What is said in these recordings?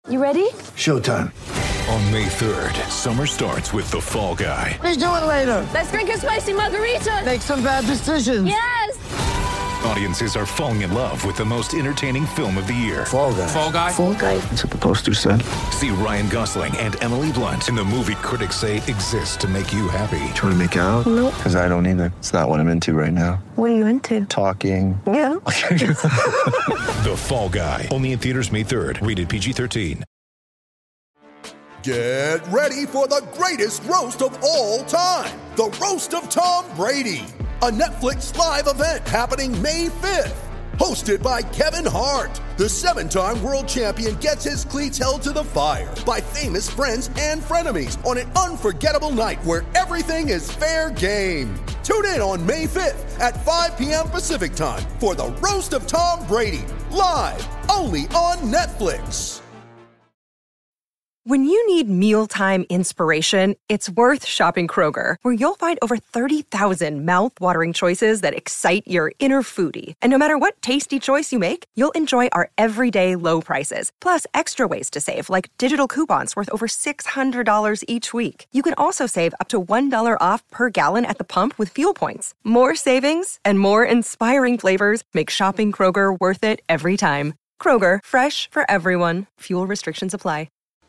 You ready? Showtime. On May 3rd, summer starts with The Fall Guy. Let's do it later. Let's drink a spicy margarita. Make some bad decisions. Yes! Audiences are falling in love with the most entertaining film of the year. Fall Guy. Fall Guy? Fall guy. That's what the poster said. See Ryan Gosling and Emily Blunt in the movie critics say exists to make you happy. Trying to make it out? Nope. Because I don't either. It's not what I'm into right now. What are you into? Talking. Yeah. The Fall Guy. Only in theaters May 3rd. Rated PG-13. Get ready for the greatest roast of all time. The Roast of Tom Brady. A Netflix live event happening May 5th. Hosted by Kevin Hart. The 7-time world champion gets his cleats held to the fire by famous friends and frenemies on an unforgettable night where everything is fair game. Tune in on May 5th at 5 p.m. Pacific time for the Roast of Tom Brady. Live only on Netflix. When you need mealtime inspiration, it's worth shopping Kroger, where you'll find over 30,000 mouth-watering choices that excite your inner foodie. And no matter what tasty choice you make, you'll enjoy our everyday low prices, plus extra ways to save, like digital coupons worth over $600 each week. You can also save up to $1 off per gallon at the pump with fuel points. More savings and more inspiring flavors make shopping Kroger worth it every time. Kroger, fresh for everyone. Fuel restrictions apply.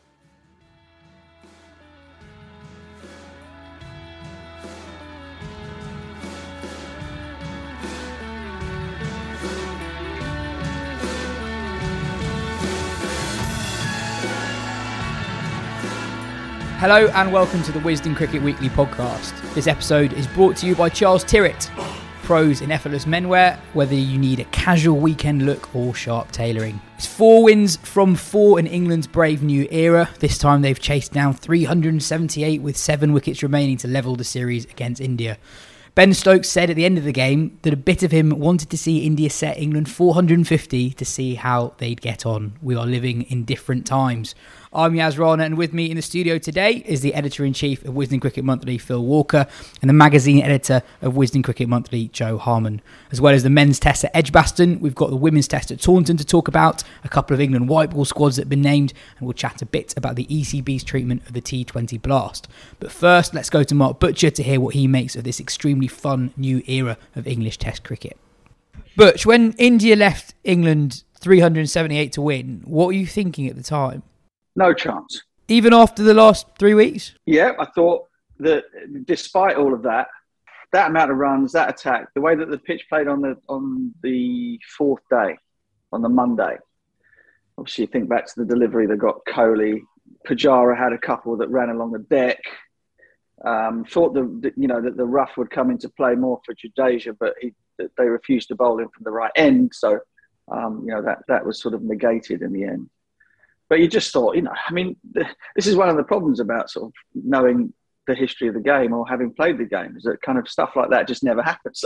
Hello and welcome to the Wisden Cricket Weekly podcast. This episode is brought to you by Charles Tyrwhitt, pros in effortless menwear, whether you need a casual weekend look or sharp tailoring. It's 4 wins from 4 in England's brave new era. This time they've chased down 378 with 7 wickets remaining to level the series against India. Ben Stokes said at the end of the game that a bit of him wanted to see India set England 450 to see how they'd get on. We are living in different times. I'm Yaz Rana, and with me in the studio today is the Editor-in-Chief of Wisden Cricket Monthly, Phil Walker, and the magazine editor of Wisden Cricket Monthly, Joe Harmon. As well as the men's test at Edgbaston, we've got the women's test at Taunton to talk about, a couple of England white ball squads that have been named, and we'll chat a bit about the ECB's treatment of the T20 Blast. But first, let's go to Mark Butcher to hear what he makes of this extremely fun new era of English test cricket. Butch, when India left England 378 to win, what were you thinking at the time? No chance. Even after the last 3 weeks? Yeah, I thought that despite all of that, that amount of runs, that attack, the way that the pitch played on the fourth day, on the Monday, obviously you think back to the delivery that got Kohli. Pujara had a couple that ran along the deck. Thought that the rough would come into play more for Jadeja, but they refused to bowl him from the right end. So, that was sort of negated in the end. But you just thought, this is one of the problems about sort of knowing the history of the game or having played the game, is that kind of stuff like that just never happens.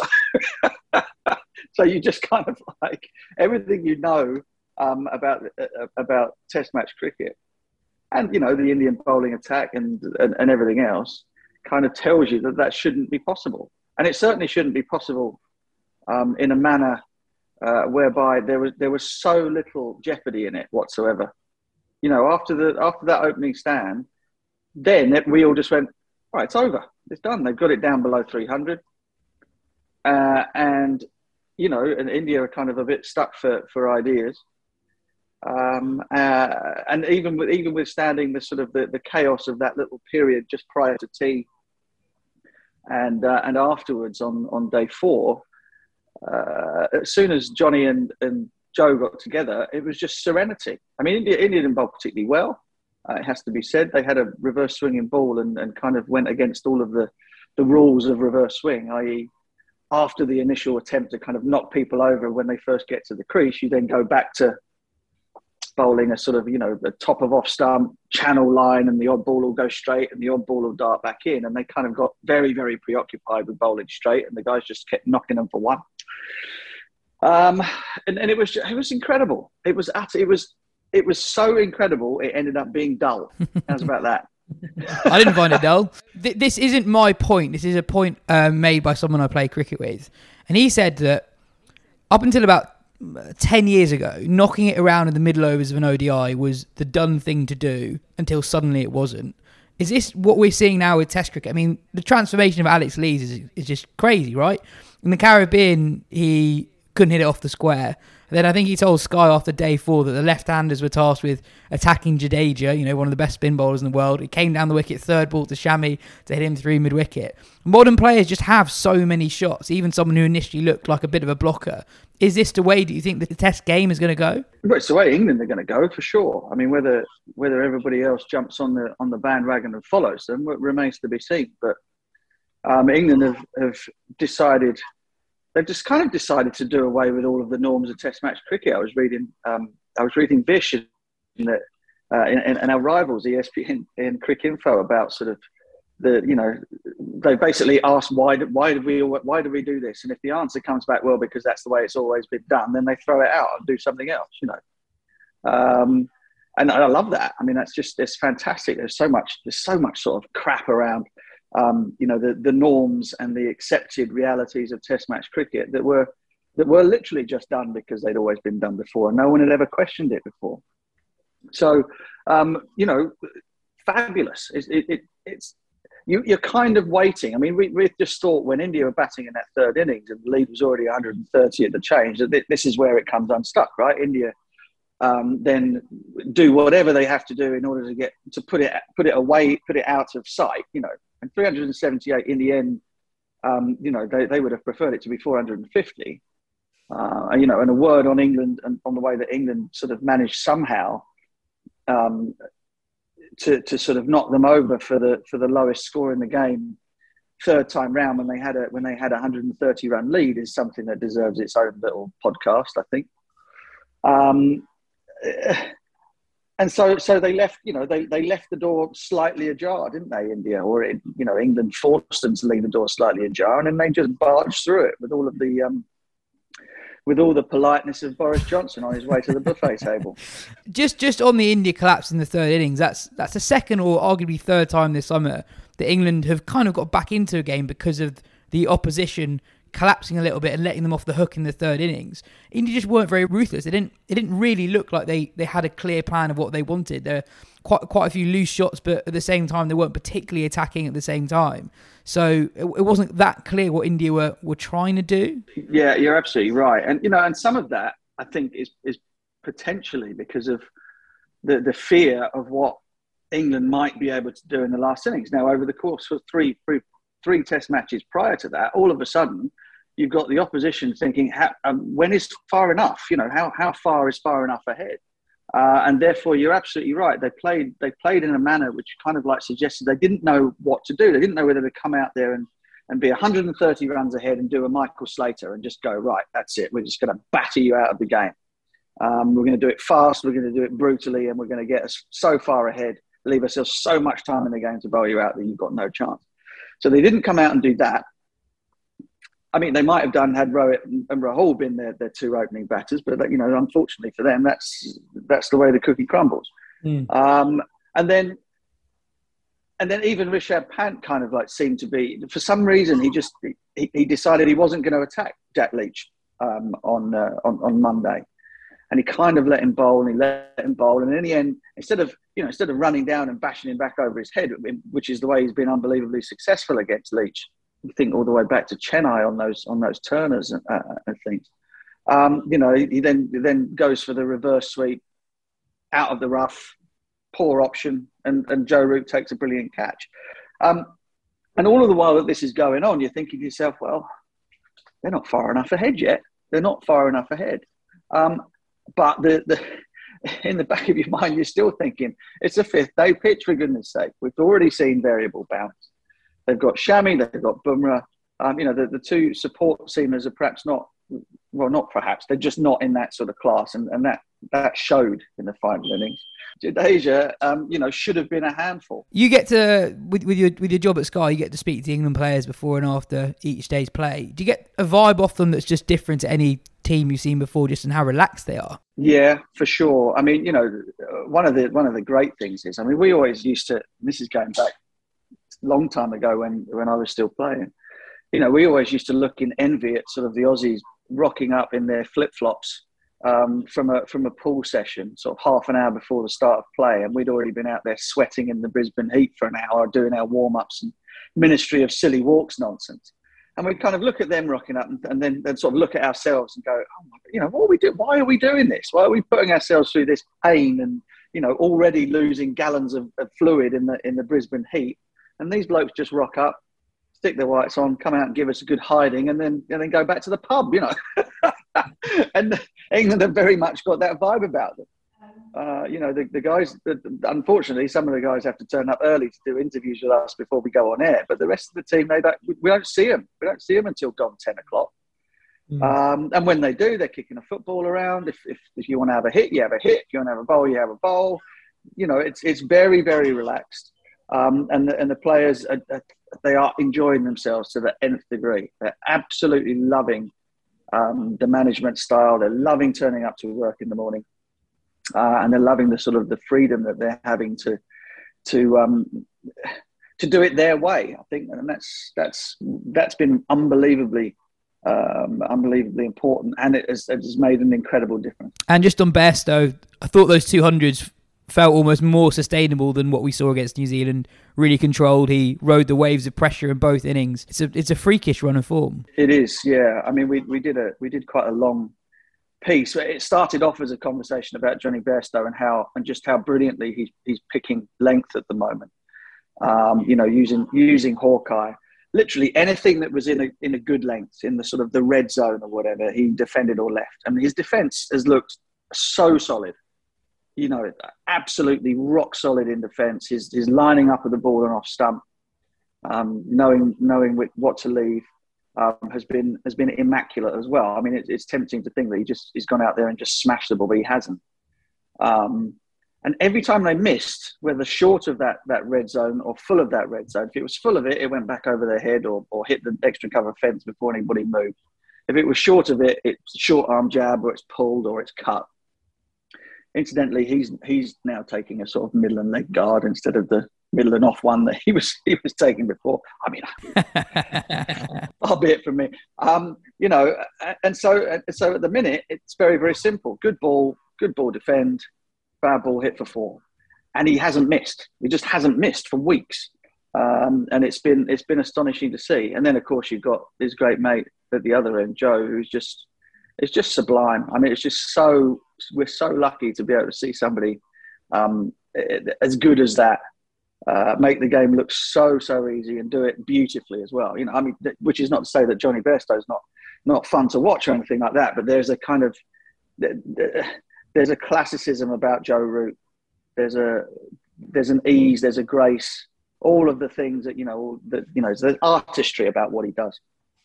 So you just kind of like everything you know about Test match cricket, and the Indian bowling attack and everything else kind of tells you that shouldn't be possible, and it certainly shouldn't be possible in a manner whereby there was so little jeopardy in it whatsoever. After that opening stand, then we all just went, all right, it's over. It's done. They've got it down below 300. And India are kind of a bit stuck for ideas. And even withstanding the sort of the chaos of that little period just prior to tea and afterwards on day 4, as soon as Johnny and Joe got together, it was just serenity. I mean, India didn't bowl particularly well. It has to be said. They had a reverse swinging ball and kind of went against all of the rules of reverse swing, i.e. after the initial attempt to kind of knock people over when they first get to the crease, you then go back to bowling a sort of, the top of off stump, channel line, and the odd ball will go straight and the odd ball will dart back in. And they kind of got very, very preoccupied with bowling straight, and the guys just kept knocking them for one. And it was incredible. It was so incredible. It ended up being dull. How's about that? I didn't find it dull. This isn't my point. This is a point made by someone I play cricket with, and he said that up until about 10 years ago, knocking it around in the middle overs of an ODI was the done thing to do until suddenly it wasn't. Is this what we're seeing now with Test cricket? I mean, the transformation of Alex Lees is just crazy, right? In the Caribbean, he couldn't hit it off the square. And then I think he told Sky after day 4 that the left-handers were tasked with attacking Jadeja, one of the best spin bowlers in the world. It came down the wicket, third ball to Shami to hit him through mid-wicket. Modern players just have so many shots, even someone who initially looked like a bit of a blocker. Is this the way, do you think, the Test game is going to go? Well, it's the way England are going to go, for sure. I mean, whether everybody else jumps on the bandwagon and follows them remains to be seen. But England have decided... They've just kind of decided to do away with all of the norms of Test match cricket. I was reading Vish in our rivals, ESPN and Cricinfo, about sort of they basically asked why do we do this, and if the answer comes back, well, because that's the way it's always been done, then they throw it out and do something else. And I love that. I mean, it's fantastic. There's so much sort of crap around. The norms and the accepted realities of Test match cricket that were literally just done because they'd always been done before and no one had ever questioned it before. So, fabulous. You're kind of waiting. I mean, we just thought when India were batting in that third innings and the lead was already 130 at the change, that this is where it comes unstuck, right? India then do whatever they have to do in order to put it away, put it out of sight, And 378 in the end, they would have preferred it to be 450. And a word on England and on the way that England sort of managed somehow to sort of knock them over for the lowest score in the game third time round when they had a 130 run lead is something that deserves its own little podcast, I think. And so they left, they left the door slightly ajar, didn't they, India? Or, England forced them to leave the door slightly ajar, and then they just barged through it with all the politeness of Boris Johnson on his way to the buffet table. Just on the India collapse in the third innings, that's the second or arguably third time this summer that England have kind of got back into a game because of the opposition collapsing a little bit and letting them off the hook in the third innings. India just weren't very ruthless. It didn't really look like they had a clear plan of what they wanted. There were quite a few loose shots, but at the same time they weren't particularly attacking at the same time. So it wasn't that clear what India were trying to do. Yeah, you're absolutely right. And and some of that I think is potentially because of the fear of what England might be able to do in the last innings. Now, over the course of three Test matches prior to that, all of a sudden you've got the opposition thinking, when is far enough? How far is far enough ahead? And therefore, you're absolutely right. They played in a manner which kind of like suggested they didn't know what to do. They didn't know whether to come out there and be 130 runs ahead and do a Michael Slater and just go, right, that's it. We're just going to batter you out of the game. We're going to do it fast. We're going to do it brutally, and we're going to get us so far ahead, leave ourselves so much time in the game to bowl you out that you've got no chance. So they didn't come out and do that. I mean, they might have done had Rohit and Rahul been their two opening batters, but unfortunately for them, that's the way the cookie crumbles. And then even Rishabh Pant kind of like seemed to be, for some reason, he decided he wasn't going to attack Jack Leach on Monday, and he kind of let him bowl and and in the end, instead of running down and bashing him back over his head, which is the way he's been unbelievably successful against Leach. You think all the way back to Chennai on those turners and things. He then goes for the reverse sweep out of the rough, poor option, and Joe Root takes a brilliant catch. And all of the while that this is going on, you're thinking to yourself, well, they're not far enough ahead yet. They're not far enough ahead. But in the back of your mind, you're still thinking, it's a fifth day pitch, for goodness sake. We've already seen variable bounce. They've got Shami, they've got Bumrah. The two support seamers are perhaps not perhaps, they're just not in that sort of class. And that showed in the final innings. Jadeja, should have been a handful. You get to, with your job at Sky, you get to speak to the England players before and after each day's play. Do you get a vibe off them that's just different to any team you've seen before, just in how relaxed they are? Yeah, for sure. I mean, one of the great things is, we always used to, this is going back a long time ago when I was still playing, we always used to look in envy at sort of the Aussies rocking up in their flip-flops from a pool session, sort of half an hour before the start of play, and we'd already been out there sweating in the Brisbane heat for an hour, doing our warm-ups and Ministry of Silly Walks nonsense. And we'd kind of look at them rocking up, and then sort of look at ourselves and go, oh my, what are we doing? Why are we doing this? Why are we putting ourselves through this pain and, already losing gallons of fluid in the Brisbane heat? And these blokes just rock up, stick their whites on, come out and give us a good hiding, and then go back to the pub, And England have very much got that vibe about them. The guys, unfortunately, some of the guys have to turn up early to do interviews with us before we go on air. But the rest of the team, we don't see them. We don't see them until gone 10 o'clock. And when they do, they're kicking a football around. If you want to have a hit, you have a hit. If you want to have a bowl, you have a bowl. It's very, very relaxed. And the players, they are enjoying themselves to the nth degree. They're absolutely loving the management style. They're loving turning up to work in the morning. And they're loving the sort of the freedom that they're having to do it their way, I think. And that's been unbelievably important, and it has made an incredible difference. And just on Bairstow, I thought those 200s felt almost more sustainable than what we saw against New Zealand. Really controlled. He rode the waves of pressure in both innings. It's a freakish run of form. It is, yeah. I mean, we did quite a long piece. It started off as a conversation about Johnny Bairstow and just how brilliantly he's picking length at the moment. Using Hawkeye. Literally anything that was in a good length, in the sort of the red zone or whatever, he defended or left. And his defence has looked so solid. Absolutely rock solid in defence. His lining up of the ball and off stump, knowing what to leave, has been immaculate as well. I mean, it's tempting to think that he's gone out there and just smashed the ball, but he hasn't. And every time they missed, whether short of that red zone or full of that red zone, if it was full of it, it went back over their head or hit the extra cover fence before anybody moved. If it was short of it, it's a short arm jab, or it's pulled, or it's cut. Incidentally, he's now taking a sort of middle and leg guard instead of the middle and off one that he was taking before. I mean, albeit from me, And so at the minute, it's very, very simple. Good ball defend. Bad ball hit for 4, and he hasn't missed. He just hasn't missed for weeks, and it's been astonishing to see. And then, of course, you've got his great mate at the other end, Joe, who's just sublime. I mean, we're so lucky to be able to see somebody as good as that make the game look so easy and do it beautifully as well. I mean, which is not to say that Johnny Bairstow's not fun to watch or anything like that, but there's a kind of there's a classicism about Joe Root. There's an ease, there's a grace, all of the things that, there's artistry about what he does.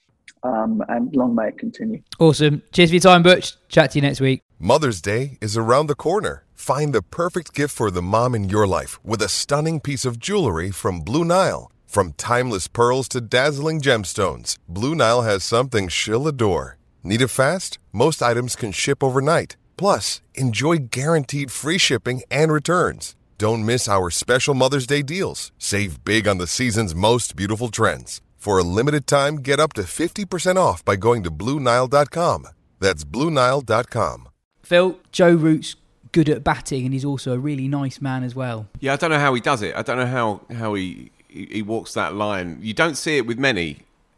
And long may it continue. Awesome. Cheers for your time, Butch. Chat to you next week. Mother's Day is around the corner. Find the perfect gift for the mom in your life with a stunning piece of jewelry from Blue Nile. From timeless pearls to dazzling gemstones, Blue Nile has something she'll adore. Need it fast? Most items can ship overnight. Plus, enjoy guaranteed free shipping and returns. Don't miss our special Mother's Day deals. Save big on the season's most beautiful trends. For a limited time, get up to 50% off by going to BlueNile.com. That's BlueNile.com. Phil, Joe Root's good at batting, and he's also a really nice man as well. Yeah, I don't know how he does it. I don't know how he walks that line. You don't see it with many.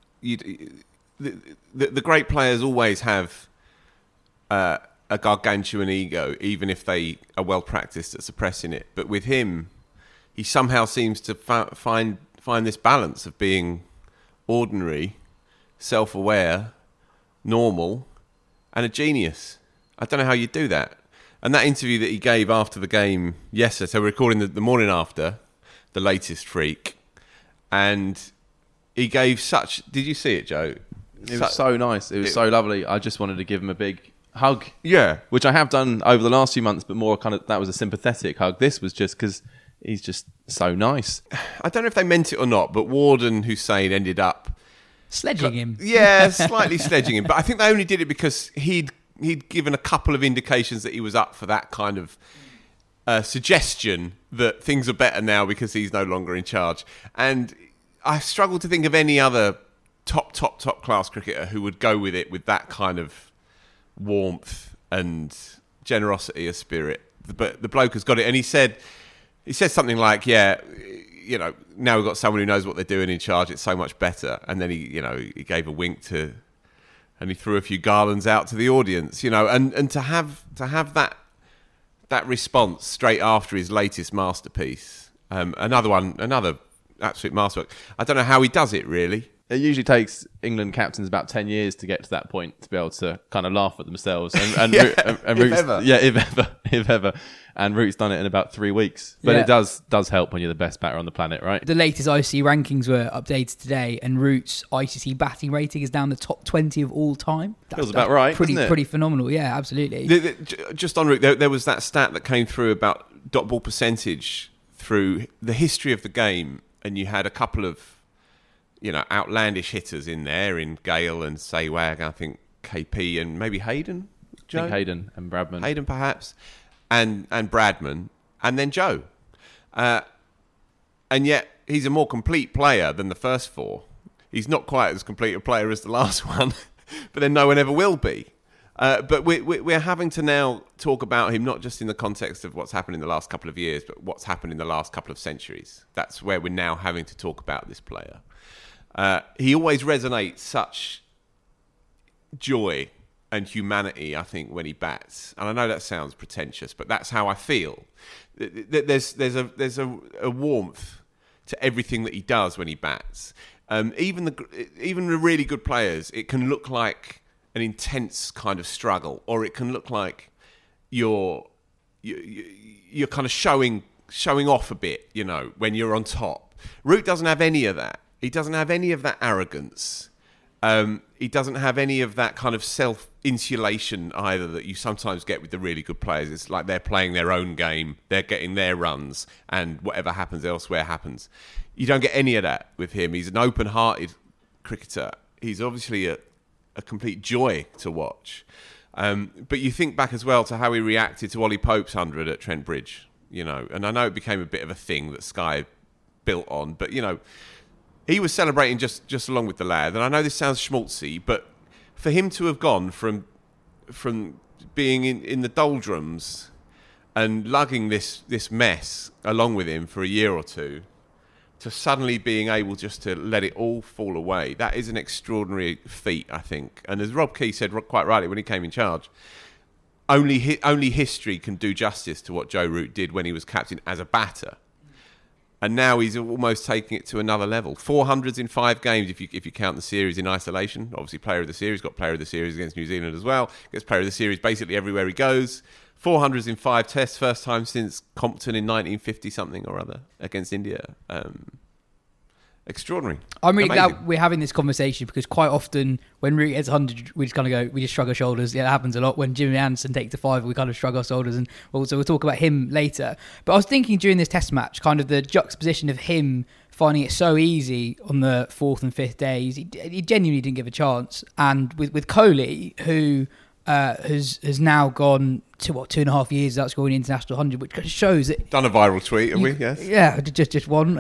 The great players always have a gargantuan ego, even if they are well practiced at suppressing it. But with him, he somehow seems to find this balance of being ordinary, self-aware, normal, and a genius. I don't know how you do that. And that interview that he gave after the game yesterday, so we're recording the morning after the latest freak, and he gave such... Did you see it, Joe? It was so nice. It was so lovely. I just wanted to give him a big hug. Yeah. Which I have done over the last few months, but more kind of, that was a sympathetic hug. This was just because he's just so nice. I don't know if they meant it or not, but Ward and Hussein ended up... Sledging him. Yeah, slightly sledging him. But I think they only did it because he'd given a couple of indications that he was up for that kind of suggestion that things are better now because he's no longer in charge. And I struggle to think of any other top class cricketer who would go with it with that kind of warmth and generosity of spirit. But the bloke has got it, and he said something like, "Yeah, you know, now we've got someone who knows what they're doing in charge. It's so much better." And then he gave a wink and he threw a few garlands out to the audience, and to have that response straight after his latest masterpiece, another absolute masterwork. I don't know how he does it, really. It usually takes England captains about 10 years to get to that point to be able to kind of laugh at themselves. And if ever. And Root's done it in about 3 weeks. But it does help when you're the best batter on the planet, right? The latest ICC rankings were updated today, and Root's ICC batting rating is down the top 20 of all time. Feels about right, pretty phenomenal. Yeah, absolutely. Just on Root, there was that stat that came through about dot ball percentage through the history of the game, and you had a couple of outlandish hitters in there, in Gale and Sehwag, I think KP and maybe Hayden. Joe? I think Hayden and Bradman. Hayden perhaps, and Bradman, and then Joe. And yet he's a more complete player than the first four. He's not quite as complete a player as the last one, but then no one ever will be. But we're having to now talk about him not just in the context of what's happened in the last couple of years, but what's happened in the last couple of centuries. That's where we're now having to talk about this player. He always resonates such joy and humanity, I think, when he bats. And I know that sounds pretentious, but that's how I feel. There's a warmth to everything that he does when he bats. Even the really good players, it can look like an intense kind of struggle, or it can look like you're kind of showing off a bit, when you're on top. Root doesn't have any of that. He doesn't have any of that arrogance. He doesn't have any of that kind of self-insulation either that you sometimes get with the really good players. It's like they're playing their own game, they're getting their runs, and whatever happens elsewhere happens. You don't get any of that with him. He's an open-hearted cricketer. He's obviously a complete joy to watch. But you think back as well to how he reacted to Ollie Pope's 100 at Trent Bridge, and I know it became a bit of a thing that Sky built on, but, he was celebrating just along with the lad. And I know this sounds schmaltzy, but for him to have gone from being in the doldrums and lugging this mess along with him for a year or two to suddenly being able just to let it all fall away, that is an extraordinary feat, I think. And as Rob Key said quite rightly when he came in charge, only history can do justice to what Joe Root did when he was captain as a batter. And now he's almost taking it to another level. 400s in 5 games if you count the series in isolation. Obviously, player of the series, got player of the series against New Zealand as well. Gets player of the series basically everywhere he goes. 400s in 5 tests, first time since Compton in 1950-something or other against India. Extraordinary. I'm really glad we're having this conversation, because quite often when Root gets 100, we just shrug our shoulders. Yeah, that happens a lot. When Jimmy Anderson takes a 5, we kind of shrug our shoulders, and we'll talk about him later. But I was thinking during this test match, kind of the juxtaposition of him finding it so easy on the 4th and 5th days. He genuinely didn't give a chance. And with Kohli, who has now gone to 2.5 years without scoring an international 100, which shows that... Done a viral tweet, have we? Yes. Yeah, just one.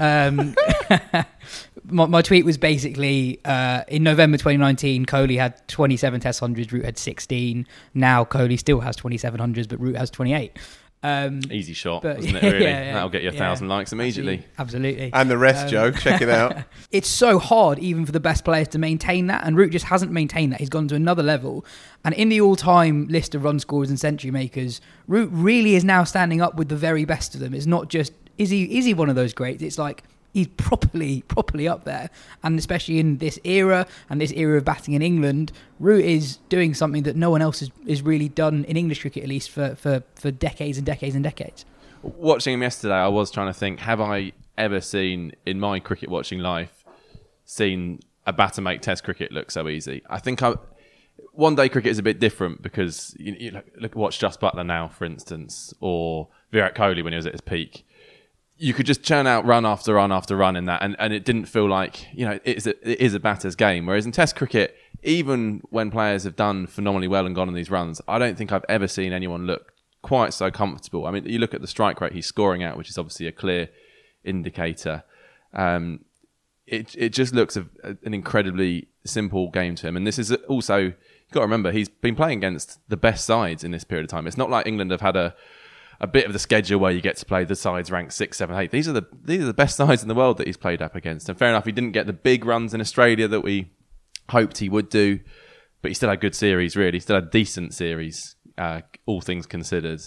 My tweet was basically, in November 2019, Kohli had 27 Test 100s, Root had 16. Now Kohli still has 27 100s, but Root has 28. Easy shot, wasn't it, really? That'll get you 1,000 likes immediately. Absolutely. And the rest, Joe, check it out. It's so hard, even for the best players, to maintain that, and Root just hasn't maintained that. He's gone to another level. And in the all-time list of run scorers and century makers, Root really is now standing up with the very best of them. It's not just, is he one of those greats? It's like, he's properly up there. And especially in this era, and this era of batting in England, Root is doing something that no one else has really done in English cricket, at least for decades and decades and decades. Watching him yesterday, I was trying to think, have I ever seen, in my cricket watching life, seen a batter make Test cricket look so easy? I think one-day cricket is a bit different, because you watch Just Buttler now, for instance, or Virat Kohli when he was at his peak. You could just churn out run after run after run in that, and it didn't feel like, it is a batter's game. Whereas in Test cricket, even when players have done phenomenally well and gone on these runs, I don't think I've ever seen anyone look quite so comfortable. I mean, you look at the strike rate he's scoring at, which is obviously a clear indicator. It just looks an incredibly simple game to him. And this is also, you've got to remember, he's been playing against the best sides in this period of time. It's not like England have had a bit of the schedule where you get to play the sides ranked 6, 7, 8. These are the best sides in the world that he's played up against. And fair enough, he didn't get the big runs in Australia that we hoped he would do, but he still had good series, really. He still had decent series, all things considered.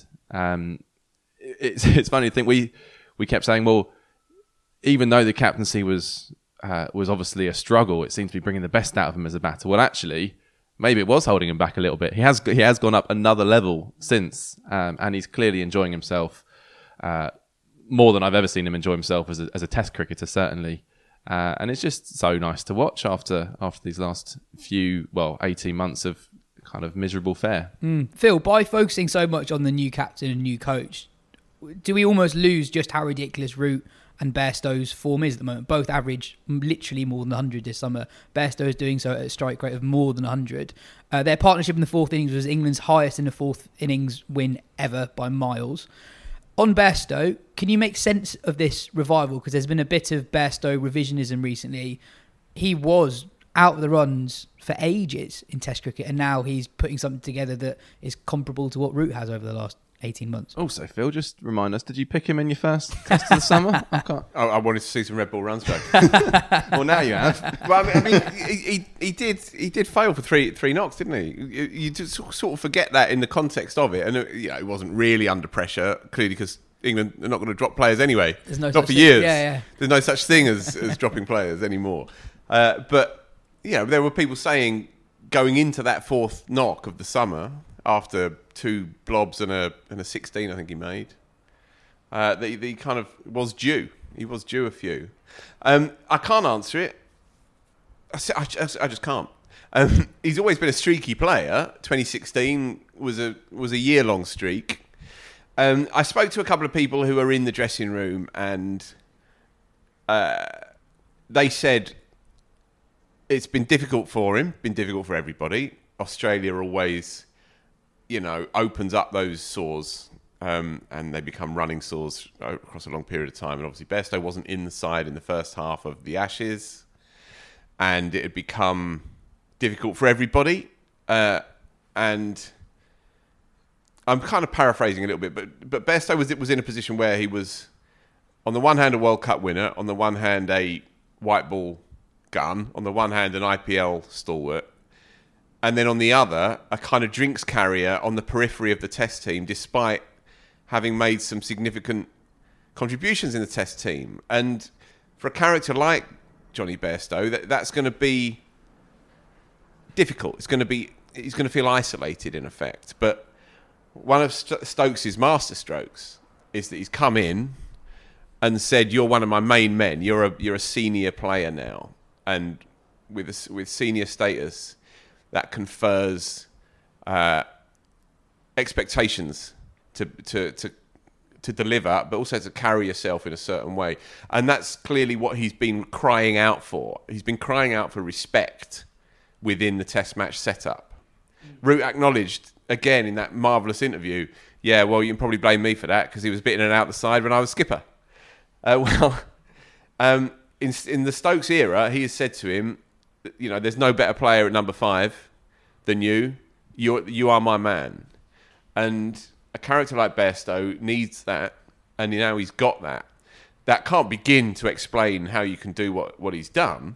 It's funny to think we kept saying, well, even though the captaincy was obviously a struggle, it seemed to be bringing the best out of him as a batter. Well, actually, maybe it was holding him back a little bit. He has gone up another level since, and he's clearly enjoying himself more than I've ever seen him enjoy himself as a Test cricketer, certainly. And it's just so nice to watch after these last 18 months of kind of miserable fare. Phil, by focusing so much on the new captain and new coach, do we almost lose just how ridiculous Root and Bairstow's form is at the moment? Both average literally more than 100 this summer. Bairstow is doing so at a strike rate of more than 100. Their partnership in the fourth innings was England's highest in the fourth innings win ever by miles. On Bairstow, can you make sense of this revival? Because there's been a bit of Bairstow revisionism recently. He was out of the runs for ages in Test cricket, and now he's putting something together that is comparable to what Root has over the last 18 months. Also, Phil, just remind us, did you pick him in your first test of the summer? I wanted to see some red ball runs back. Well, now you have. Well, I mean, he did fail for three knocks, didn't he? You just sort of forget that in the context of it, and it wasn't really under pressure, clearly because England are not going to drop players anyway. There's no not for thing. years. Yeah. There's no such thing as dropping players anymore. But there were people saying going into that fourth knock of the summer, after 2 blobs and a 16, I think he made, that he kind of was due. He was due a few. I can't answer it. I just can't. He's always been a streaky player. 2016 was a year-long streak. I spoke to a couple of people who are in the dressing room, and they said it's been difficult for him, been difficult for everybody. Australia always, opens up those sores, and they become running sores across a long period of time. And obviously Bairstow wasn't in the side in the first half of the Ashes, and it had become difficult for everybody. And I'm kind of paraphrasing a little bit, but Bairstow was in a position where he was, on the one hand, a World Cup winner, on the one hand, a white ball gun, on the one hand, an IPL stalwart, and then on the other, a kind of drinks carrier on the periphery of the Test team, despite having made some significant contributions in the Test team. And for a character like Johnny Bairstow, that's going to be difficult. He's going to feel isolated, in effect. But one of Stokes' masterstrokes is that he's come in and said, "You're one of my main men. You're a senior player now, and with senior status, that confers expectations to deliver, but also to carry yourself in a certain way." And that's clearly what he's been crying out for. He's been crying out for respect within the Test match setup. Root acknowledged again in that marvellous interview, "Yeah, well, you can probably blame me for that because he was bitten and out the side when I was skipper." In the Stokes era, he has said to him, "There's no better player at number 5 than you. You are my man." And a character like Bairstow needs that, and now he's got that. That can't begin to explain how you can do what he's done.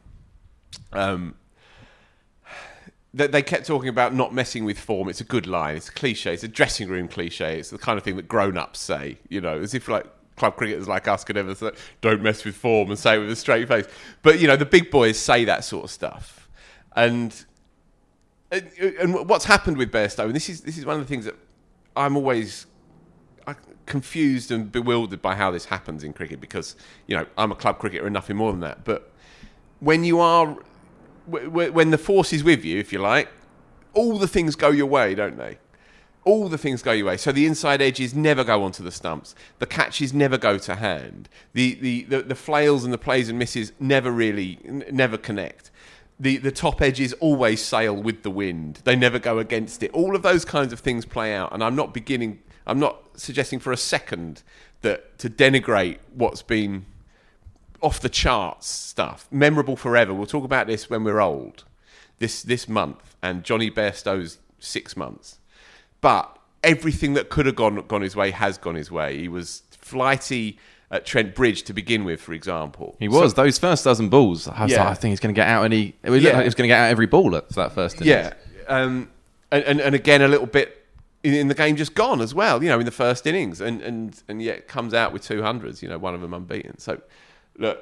They kept talking about not messing with form. It's a good line. It's a cliche. It's a dressing room cliche. It's the kind of thing that grown-ups say, as if like club cricketers like us could ever say, "Don't mess with form," and say it with a straight face. But, the big boys say that sort of stuff. And what's happened with Bairstow, and this is one of the things that I'm always confused and bewildered by how this happens in cricket, because, I'm a club cricketer and nothing more than that. But when the force is with you, if you like, all the things go your way, don't they? All the things go your way. So the inside edges never go onto the stumps. The catches never go to hand. The flails and the plays and misses never connect. The top edges always sail with the wind. They never go against it. All of those kinds of things play out. And I'm not suggesting for a second that to denigrate what's been off the charts stuff, memorable forever. We'll talk about this when we're old. this month, and Johnny Bairstow's 6 months. But everything that could have gone his way has gone his way. He was flighty at Trent Bridge to begin with, for example. He was. Those first dozen balls, I was like, I think he's going to get out it looked like he was going to get out every ball for that first innings. Yeah. And again, a little bit in the game just gone as well, in the first innings. And yet comes out with 200s, one of them unbeaten. So, look,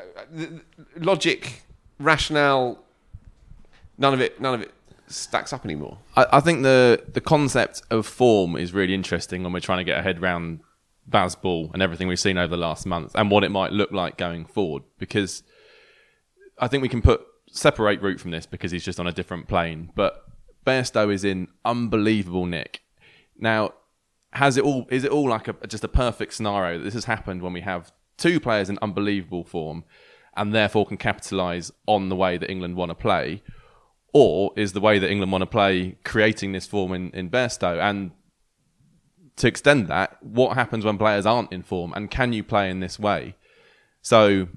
logic, rationale, none of it stacks up anymore. I think the concept of form is really interesting when we're trying to get our head around Bazball and everything we've seen over the last month and what it might look like going forward, because I think we can separate Root from this because he's just on a different plane, but Bairstow is in unbelievable nick. Now, is it all like just a perfect scenario that this has happened when we have two players in unbelievable form and therefore can capitalise on the way that England want to play, or is the way that England want to play creating this form in Bairstow? And to extend that, what happens when players aren't in form, and can you play in this way? So,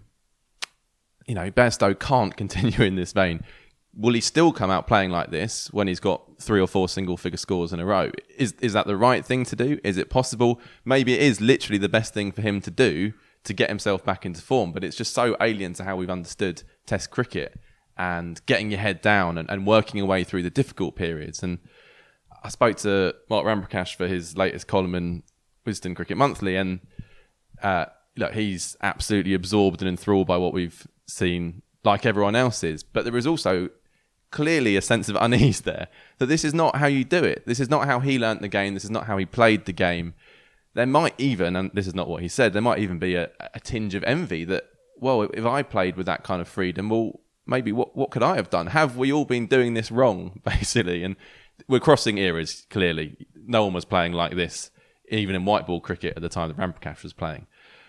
Bairstow can't continue in this vein. Will he still come out playing like this when he's got 3 or 4 single-figure scores in a row? Is that the right thing to do? Is it possible? Maybe it is literally the best thing for him to do to get himself back into form, but it's just so alien to how we've understood Test cricket and getting your head down and working your way through the difficult periods. And I spoke to Mark Ramprakash for his latest column in Wisden Cricket Monthly, and look, he's absolutely absorbed and enthralled by what we've seen, like everyone else is. But there is also clearly a sense of unease there, that this is not how you do it. This is not how he learnt the game. This is not how he played the game. There might even, and this is not what he said, there might even be a tinge of envy that, well, if I played with that kind of freedom, well, maybe what could I have done? Have we all been doing this wrong, basically? And we're crossing eras, clearly. No one was playing like this, even in white ball cricket at the time that Ramprakash was playing.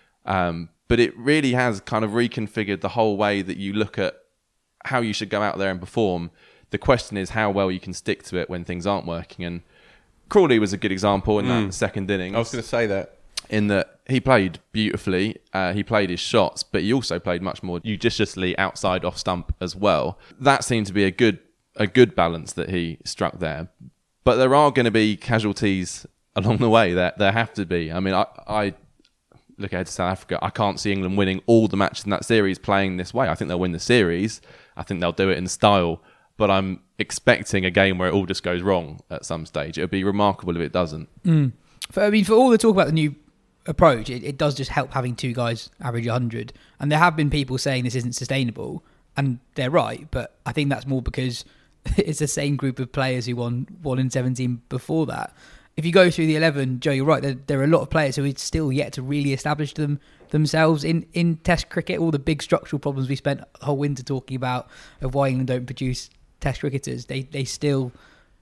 But it really has kind of reconfigured the whole way that you look at how you should go out there and perform. The question is how well you can stick to it when things aren't working. And Crawley was a good example in that second innings. I was going to say that. In that he played beautifully, he played his shots, but he also played much more judiciously outside off stump as well. That seemed to be a good balance that he struck there. But there are going to be casualties along the way. There have to be. I mean, I look ahead to South Africa. I can't see England winning all the matches in that series playing this way. I think they'll win the series. I think they'll do it in style. But I'm expecting a game where it all just goes wrong at some stage. It would be remarkable if it doesn't. For all the talk about the new approach, it does just help having two guys average 100. And there have been people saying this isn't sustainable. And they're right. But I think that's more because it's the same group of players who won 1 in 17 before that. If you go through the 11, Joe, you're right. There are a lot of players who are still yet to really establish themselves in Test cricket. All the big structural problems we spent the whole winter talking about of why England don't produce Test cricketers, they still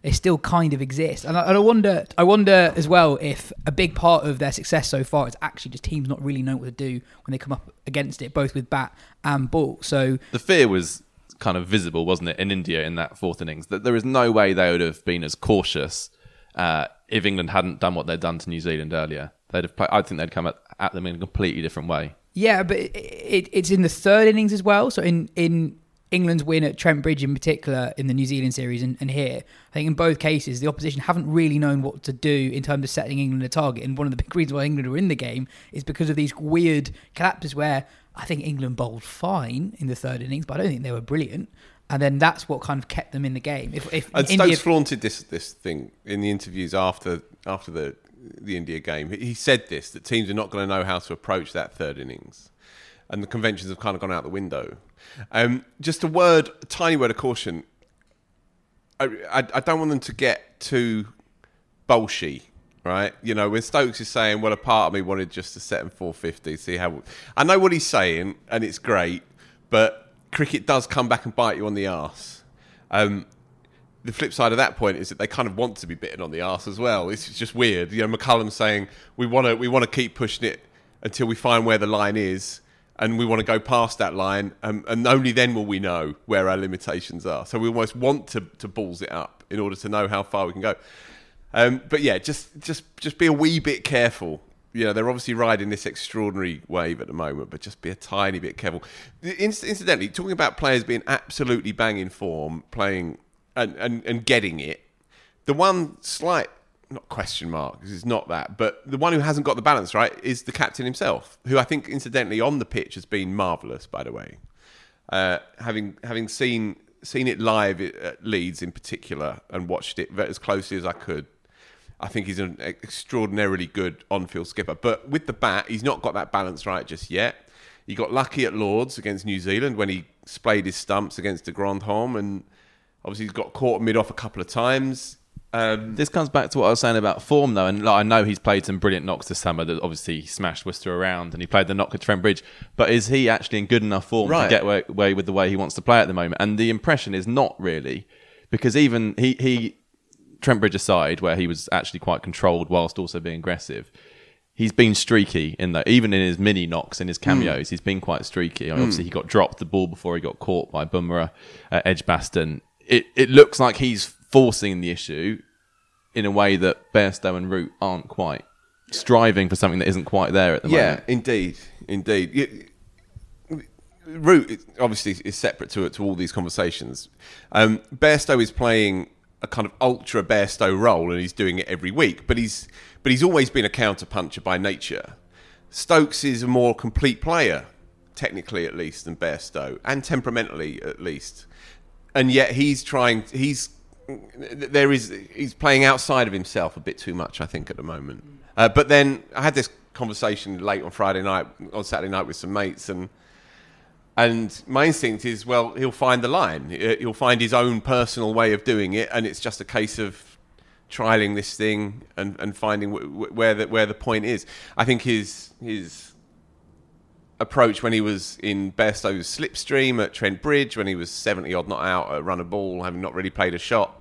kind of exist. And I wonder as well if a big part of their success so far is actually just teams not really knowing what to do when they come up against it, both with bat and ball. So the fear was kind of visible, wasn't it, in India in that fourth innings, that there is no way they would have been as cautious if England hadn't done what they'd done to New Zealand earlier. They'd have I think they'd come at them in a completely different way. Yeah, but it's in the third innings as well. So in England's win at Trent Bridge in particular, in the New Zealand series and here, I think in both cases the opposition haven't really known what to do in terms of setting England a target. And one of the big reasons why England were in the game is because of these weird collapses where I think England bowled fine in the third innings, but I don't think they were brilliant. And then that's what kind of kept them in the game. And Stokes flaunted this thing in the interviews after the India game. He said that teams are not going to know how to approach that third innings, and the conventions have kind of gone out the window. Just a tiny word of caution. I don't want them to get too bolshy, right? When Stokes is saying, well, a part of me wanted just to set them 450, see how... I know what he's saying, and it's great, but cricket does come back and bite you on the arse. The flip side of that point is that they kind of want to be bitten on the arse as well. It's just weird. McCullum saying, we want to keep pushing it until we find where the line is, and we want to go past that line, and only then will we know where our limitations are. So we almost want to balls it up in order to know how far we can go. But yeah, just be a wee bit careful they're obviously riding this extraordinary wave at the moment, but just be a tiny bit careful. Incidentally, talking about players being absolutely banging form, playing and getting it, the one slight, not question mark, because it's not that, but the one who hasn't got the balance right is the captain himself, who I think, incidentally, on the pitch has been marvellous, by the way. Having seen it live at Leeds in particular and watched it as closely as I could, I think he's an extraordinarily good on-field skipper. But with the bat, he's not got that balance right just yet. He got lucky at Lords against New Zealand when he splayed his stumps against the Grand Home, and obviously he's got caught mid-off a couple of times. This comes back to what I was saying about form, though, and I know he's played some brilliant knocks this summer. That obviously he smashed Worcester around, and he played the knock at Trent Bridge. But is he actually in good enough form to get away with the way he wants to play at the moment? And the impression is not really, because even he Trent Bridge aside, where he was actually quite controlled whilst also being aggressive, he's been streaky in that. Even in his mini knocks, in his cameos, he's been quite streaky. Obviously, he got dropped the ball before he got caught by Bumrah at Edgbaston. It looks like he's forcing the issue in a way that Bairstow and Root aren't quite, striving for something that isn't quite there at the moment. Yeah, indeed. Root obviously is separate to all these conversations. Bairstow is playing a kind of ultra Bairstow role, and he's doing it every week. But he's always been a counter-puncher by nature. Stokes is a more complete player, technically at least, than Bairstow, and temperamentally at least. And yet he's playing outside of himself a bit too much, I think, at the moment. But then I had this conversation late on Saturday night with some mates, and my instinct is, well, he'll find the line. He'll find his own personal way of doing it, and it's just a case of trialing this thing and finding where the point is. I think his approach when he was in Bairstow's slipstream at Trent Bridge, when he was 70-odd not out at run a ball, having not really played a shot,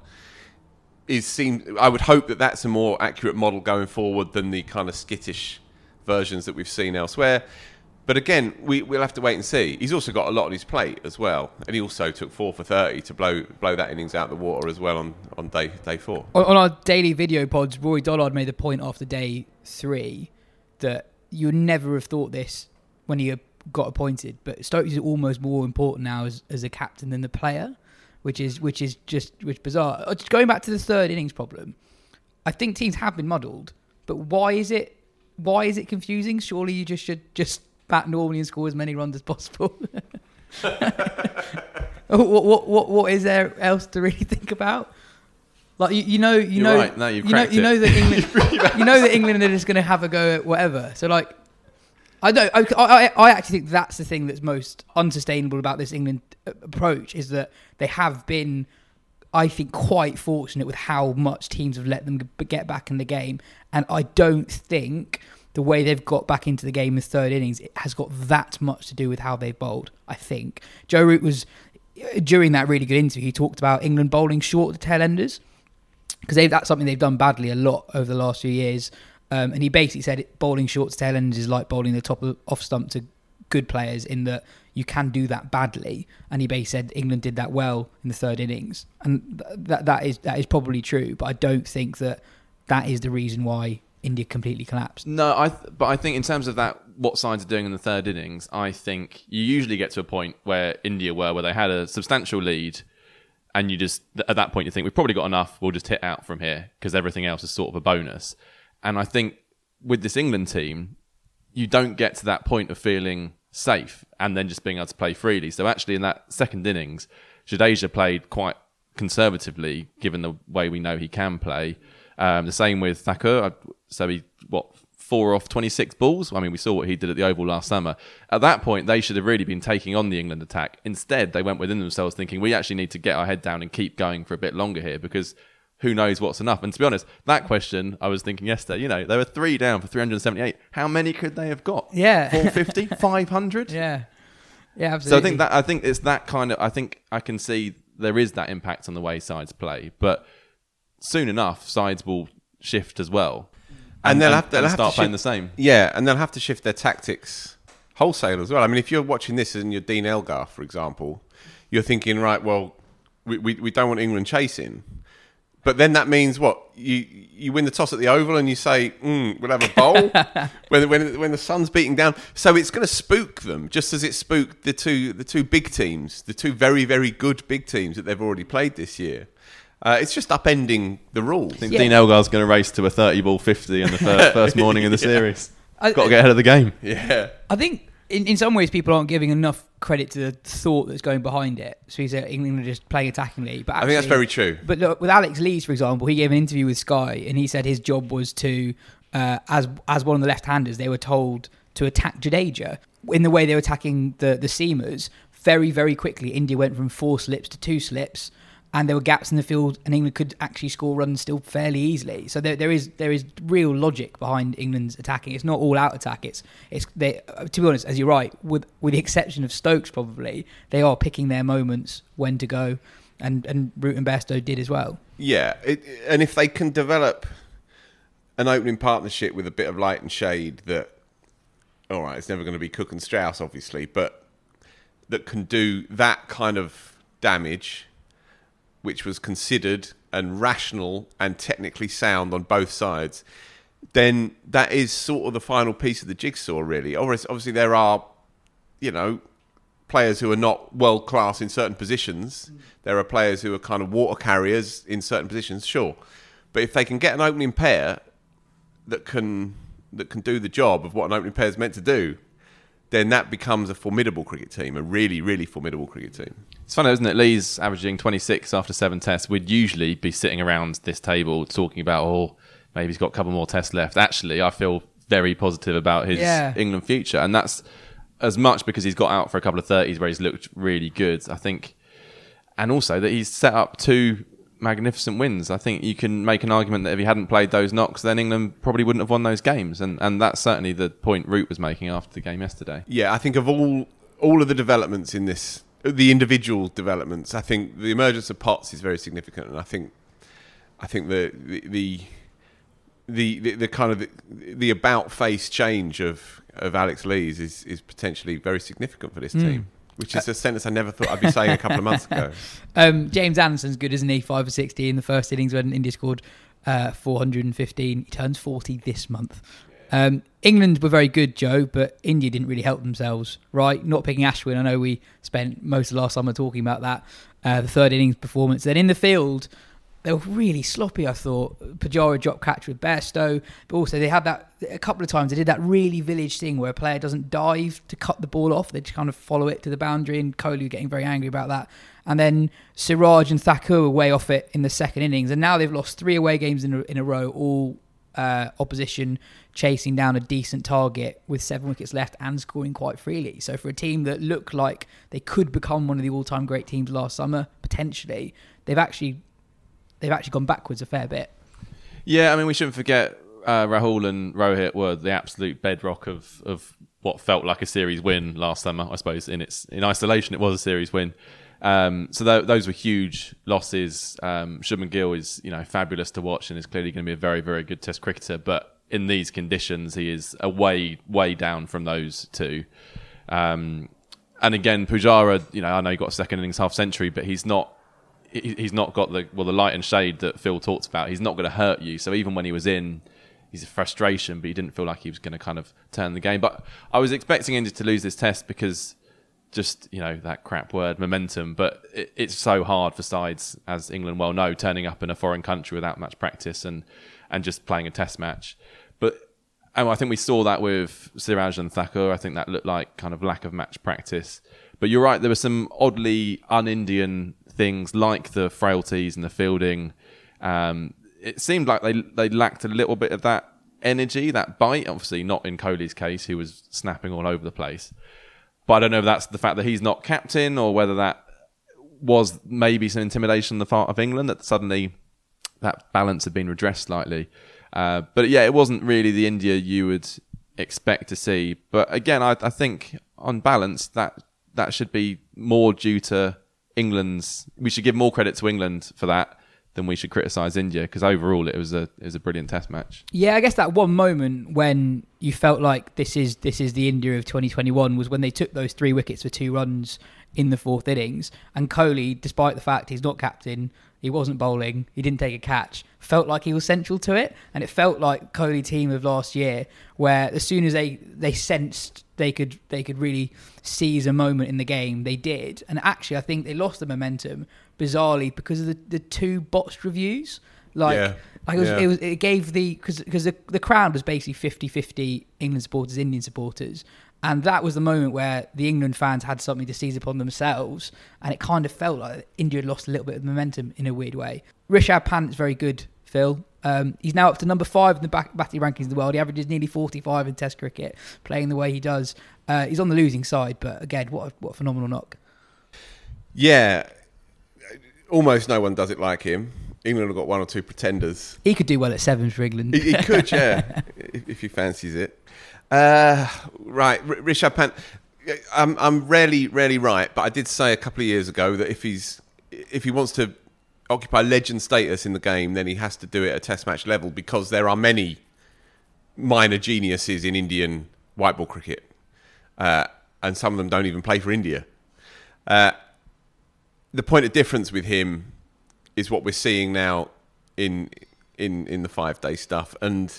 I would hope that that's a more accurate model going forward than the kind of skittish versions that we've seen elsewhere. But again, we'll have to wait and see. He's also got a lot on his plate as well, and he also took 4 for 30 to blow that innings out the water as well on day 4. On our daily video pods, Rory Dollard made the point after day 3 that you would never have thought this when he got appointed, but Stokes is almost more important now as a captain than the player, which is bizarre. Just going back to the third innings problem, I think teams have been muddled, but why is it confusing? Surely you should bat normally and score as many runs as possible. What is there else to really think about? Like you know right. No, you've cracked you know that England that England are just going to have a go at whatever. So like, I actually think that's the thing that's most unsustainable about this England approach, is that they have been, I think, quite fortunate with how much teams have let them get back in the game, and I don't think the way they've got back into the game in the third innings, it has got that much to do with how they've bowled, I think. Joe Root was, during that really good interview, he talked about England bowling short the tail enders, because that's something they've done badly a lot over the last few years. And he basically said bowling short to tail enders is like bowling the top of off stump to good players, in that you can do that badly. And he basically said England did that well in the third innings. And that is probably true, but I don't think that is the reason why India completely collapsed. No, but I think in terms of that, what sides are doing in the third innings, I think you usually get to a point where India were, where they had a substantial lead, and you just, at that point, you think, we've probably got enough, we'll just hit out from here, because everything else is sort of a bonus. And I think with this England team, you don't get to that point of feeling safe and then just being able to play freely. So actually in that second innings, Jadeja played quite conservatively, given the way we know he can play. The same with Thakur. So he, 4 off 26 balls? I mean, we saw what he did at the Oval last summer. At that point, they should have really been taking on the England attack. Instead, they went within themselves thinking, we actually need to get our head down and keep going for a bit longer here, because who knows what's enough. And to be honest, that question, I was thinking yesterday, they were 3 down for 378. How many could they have got? Yeah. 450? 500? Yeah. Yeah, absolutely. So I think it's that kind of, I think I can see there is that impact on the way sides play. But soon enough, sides will shift as well. And they'll have to start playing the same. Yeah, and they'll have to shift their tactics wholesale as well. I mean, if you're watching this and you're Dean Elgar, for example, you're thinking, right, well, we don't want England chasing. But then that means what? You win the toss at the Oval and you say, we'll have a bowl when the sun's beating down. So it's going to spook them, just as it spooked the two big teams, the two very, very good big teams that they've already played this year. It's just upending the rules. I think Dean Elgar's going to race to a 30-ball 50 in the first morning of the series. Got to get ahead of the game. Yeah. I think in some ways people aren't giving enough credit to the thought that's going behind it. So he's England are just playing attackingly. But actually, I think that's very true. But look, with Alex Lees, for example, he gave an interview with Sky and he said his job was to, as one of the left-handers, they were told to attack Jadeja. In the way they were attacking the seamers, very, very quickly, India went from 4 slips to 2 slips. And there were gaps in the field, and England could actually score runs still fairly easily. So there is real logic behind England's attacking. It's not all out attack. It's they, to be honest, as you're right, with the exception of Stokes, probably they are picking their moments when to go, and Root and Bairstow did as well. Yeah, and if they can develop an opening partnership with a bit of light and shade, that all right, it's never going to be Cook and Strauss, obviously, but that can do that kind of damage, which was considered and rational and technically sound on both sides, then that is sort of the final piece of the jigsaw, really. Obviously, there are, players who are not world-class in certain positions. There are players who are kind of water carriers in certain positions, sure. But if they can get an opening pair that can do the job of what an opening pair is meant to do, then that becomes a formidable cricket team, a really, really formidable cricket team. It's funny, isn't it? Lee's averaging 26 after 7 tests. We'd usually be sitting around this table talking about, maybe he's got a couple more tests left. Actually, I feel very positive about his England future. And that's as much because he's got out for a couple of 30s where he's looked really good, I think. And also that he's set up 2 magnificent wins. I think you can make an argument that if he hadn't played those knocks, then England probably wouldn't have won those games. And that's certainly the point Root was making after the game yesterday. Yeah, I think of all of the developments in this, the individual developments, I think the emergence of Potts is very significant, and I think the kind of the about face change of Alex Lees is potentially very significant for this team. Which is a sentence I never thought I'd be saying a couple of months ago. James Anderson's good, isn't he? 5 for 60 in the first innings when India scored 415. He turns 40 this month. England were very good, Joe, but India didn't really help themselves, right? Not picking Ashwin. I know we spent most of last summer talking about that. The third innings performance. Then in the field, they were really sloppy, I thought. Pujara dropped catch with Bairstow, but also they had that a couple of times. They did that really village thing where a player doesn't dive to cut the ball off; they just kind of follow it to the boundary. And Kohli getting very angry about that. And then Siraj and Thakur were way off it in the second innings, and now they've lost 3 away games in a row, all opposition chasing down a decent target with 7 wickets left and scoring quite freely. So for a team that looked like they could become one of the all-time great teams last summer, potentially, they've actually gone backwards a fair bit. Yeah, I mean, we shouldn't forget Rahul and Rohit were the absolute bedrock of what felt like a series win last summer. I suppose in isolation, it was a series win. So those were huge losses. Shubman Gill is fabulous to watch and is clearly going to be a very, very good Test cricketer. But in these conditions, he is way down from those two. And again, Pujara, I know he got a second innings half century, but he's not got the light and shade that Phil talked about. He's not going to hurt you. So even when he was in, he's a frustration, but he didn't feel like he was going to kind of turn the game. But I was expecting India to lose this test because just, that crap word, momentum. But it's so hard for sides, as England well know, turning up in a foreign country without much practice and just playing a test match. But I think we saw that with Siraj and Thakur. I think that looked like kind of lack of match practice. But you're right, there were some oddly un-Indian things like the frailties and the fielding. It seemed like they lacked a little bit of that energy, that bite. Obviously not in Kohli's case, who was snapping all over the place. But I don't know if that's the fact that he's not captain or whether that was maybe some intimidation on the part of England, that suddenly that balance had been redressed slightly. But yeah, it wasn't really the India you would expect to see. But again, I think on balance that should be more due to England's. We should give more credit to England for that than we should criticise India, because overall it was a brilliant test match. Yeah, I guess that one moment when you felt like this is the India of 2021 was when they took those 3 wickets for 2 runs in the fourth innings. And Kohli, despite the fact he's not captain, he wasn't bowling, he didn't take a catch, felt like he was central to it. And it felt like Kohli team of last year, where as soon as they sensed they could really seize a moment in the game, they did. And actually, I think they lost the momentum, bizarrely, because of the two botched reviews. It gave because the crowd was basically 50-50 England supporters, Indian supporters. And that was the moment where the England fans had something to seize upon themselves. And it kind of felt like India had lost a little bit of momentum in a weird way. Rishabh Pant is very good, Phil. He's now up to number 5 in the batting rankings in the world. He averages nearly 45 in Test cricket, playing the way he does. He's on the losing side, but again, what a phenomenal knock. Yeah, almost no one does it like him. England have got one or two pretenders. He could do well at 7s for England. He could, yeah, if he fancies it. Right, Rishabh Pant. I'm rarely right, but I did say a couple of years ago that if he wants to occupy legend status in the game, then he has to do it at Test match level, because there are many minor geniuses in Indian white ball cricket, and some of them don't even play for India. The point of difference with him is what we're seeing now in the 5-day stuff, and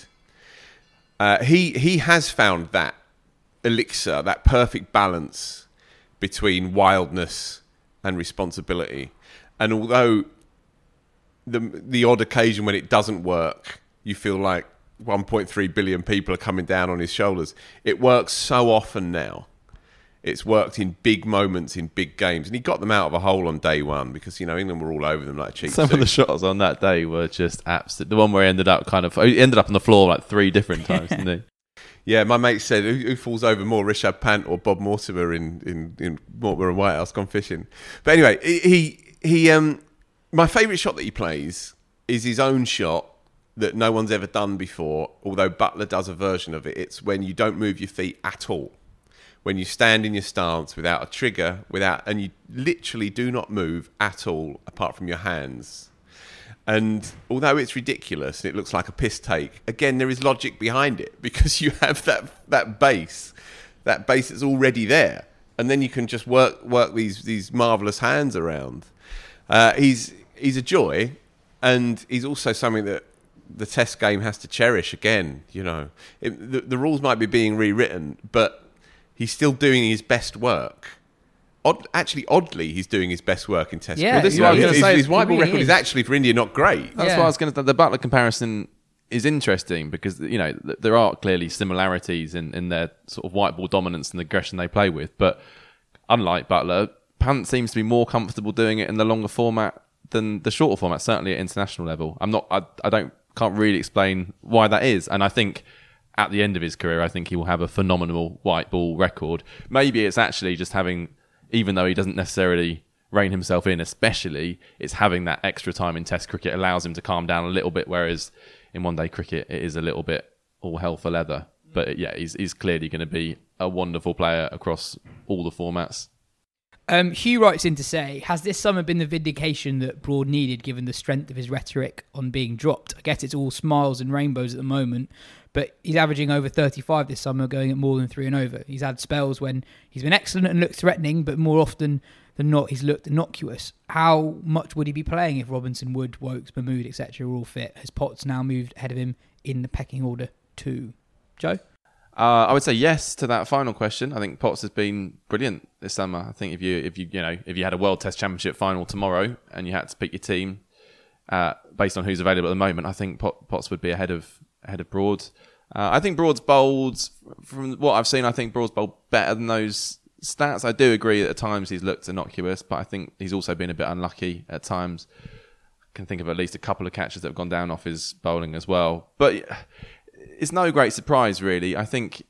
he has found that elixir, that perfect balance between wildness and responsibility. And although the odd occasion when it doesn't work, you feel like 1.3 billion people are coming down on his shoulders, it works so often now. It's worked in big moments, in big games. And he got them out of a hole on day one because, England were all over them like a cheap Some suit. of the shots on that day were just absolute. The one where he ended up on the floor like 3 different times, didn't he? Yeah, my mate said, who falls over more, Rishabh Pant or Bob Mortimer in Mortimer and Whitehouse Gone Fishing? But anyway, he my favourite shot that he plays is his own shot that no one's ever done before, although Butler does a version of it. It's when you don't move your feet at all. When you stand in your stance without a trigger, and you literally do not move at all apart from your hands. And although it's ridiculous and it looks like a piss take, again, there is logic behind it, because you have that base that's already there. And then you can just work these marvellous hands around. He's a joy, and he's also something that the Test game has to cherish again. The rules might be being rewritten, but he's still doing his best work. Oddly, he's doing his best work in Test cricket. This is what I was going to say. His white ball record is actually for India not great. That's what I was going to say. The Butler comparison is interesting because there are clearly similarities in their sort of white ball dominance and the aggression they play with. But unlike Butler, Pant seems to be more comfortable doing it in the longer format than the shorter format. Certainly at international level, can't really explain why that is. And I think at the end of his career, I think he will have a phenomenal white ball record. Maybe it's actually just having, even though he doesn't necessarily rein himself in, especially, it's having that extra time in Test cricket allows him to calm down a little bit, whereas in one-day cricket, it is a little bit all hell for leather. But he's clearly going to be a wonderful player across all the formats. Hugh writes in to say, has this summer been the vindication that Broad needed given the strength of his rhetoric on being dropped? I guess it's all smiles and rainbows at the moment, but he's averaging over 35 this summer, going at more than 3 and over. He's had spells when he's been excellent and looked threatening, but more often than not, he's looked innocuous. How much would he be playing if Robinson, Wood, Wokes, Mahmood, etc. are all fit? Has Potts now moved ahead of him in the pecking order too? Joe? I would say yes to that final question. I think Potts has been brilliant this summer. I think if you had a World Test Championship final tomorrow and you had to pick your team based on who's available at the moment, I think Potts would be ahead of Broad. I think Broad's bowled, from what I've seen, I think Broad's bowled better than those stats. I do agree that at times he's looked innocuous, but I think he's also been a bit unlucky at times. I can think of at least a couple of catches that have gone down off his bowling as well. But it's no great surprise, really. I think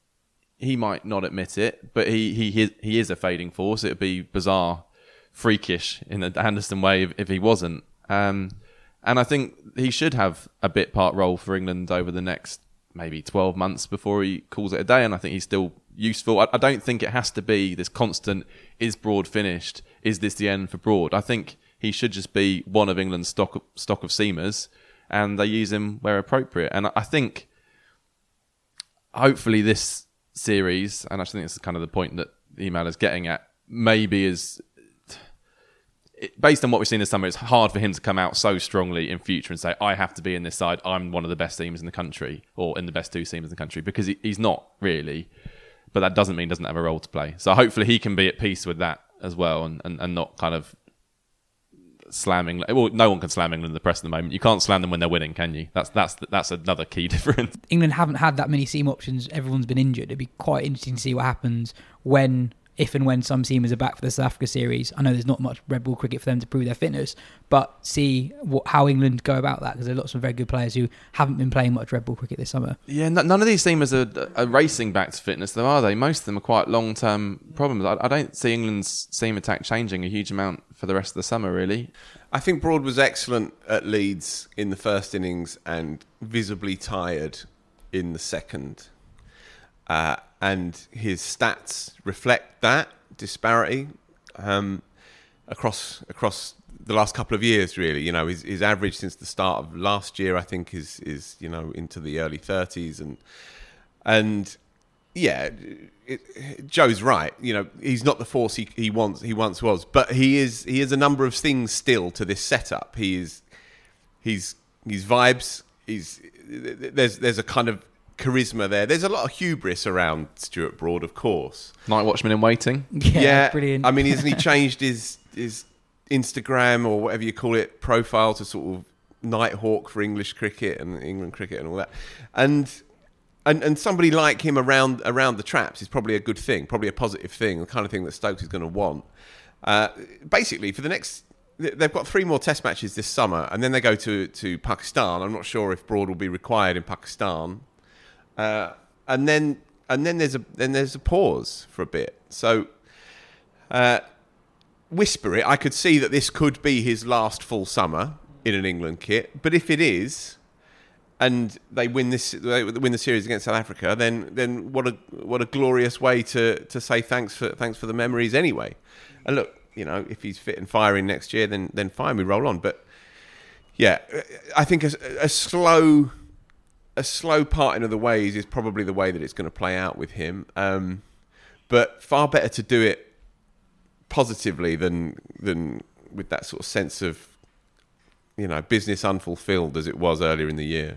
he might not admit it, but he is a fading force. It would be bizarre, freakish in the Anderson way if he wasn't. And I think he should have a bit part role for England over the next maybe 12 months before he calls it a day. And I think he's still useful. I don't think it has to be this constant, is Broad finished? Is this the end for Broad? I think he should just be one of England's stock of seamers, and they use him where appropriate. And I think hopefully this series, and I think this is kind of the point that the email is getting at, maybe is... Based on what we've seen this summer, it's hard for him to come out so strongly in future and say, I have to be in this side, I'm one of the best teams in the country, or in the best two teams in the country, because he's not really. But that doesn't mean he doesn't have a role to play. So hopefully he can be at peace with that as well, and not kind of slamming... Well, no one can slam England in the press at the moment. You can't slam them when they're winning, can you? That's another key difference. England haven't had that many seam options. Everyone's been injured. It'd be quite interesting to see what happens if and when some seamers are back for the South Africa series. I know there's not much red ball cricket for them to prove their fitness, but see how England go about that, because there are lots of very good players who haven't been playing much red ball cricket this summer. Yeah, none of these seamers are racing back to fitness, though, are they? Most of them are quite long-term problems. I don't see England's seam attack changing a huge amount for the rest of the summer, really. I think Broad was excellent at Leeds in the first innings and visibly tired in the second. And his stats reflect that disparity across the last couple of years. Really, his average since the start of last year, I think, is into the early 30s, and yeah, Joe's right. He's not the force he once was, but he is a number of things still to this setup. He's vibes. There's a kind of charisma there. There's a lot of hubris around Stuart Broad, of course. Night watchman in waiting. Yeah, brilliant. I mean, hasn't he changed his Instagram or whatever you call it profile to sort of Nighthawk for English cricket and England cricket and all that? And somebody like him around the traps is probably a good thing, probably a positive thing, the kind of thing that Stokes is going to want. Basically, for the next... They've got 3 more test matches this summer, and then they go to Pakistan. I'm not sure if Broad will be required in Pakistan. And then there's a pause for a bit. So, whisper it. I could see that this could be his last full summer in an England kit. But if it is, and they win the series against South Africa, then what a glorious way to say thanks for the memories anyway. And look, if he's fit and firing next year, then fine, we roll on. But yeah, I think a slow parting of the ways is probably the way that it's going to play out with him. But far better to do it positively than with that sort of sense of, business unfulfilled as it was earlier in the year.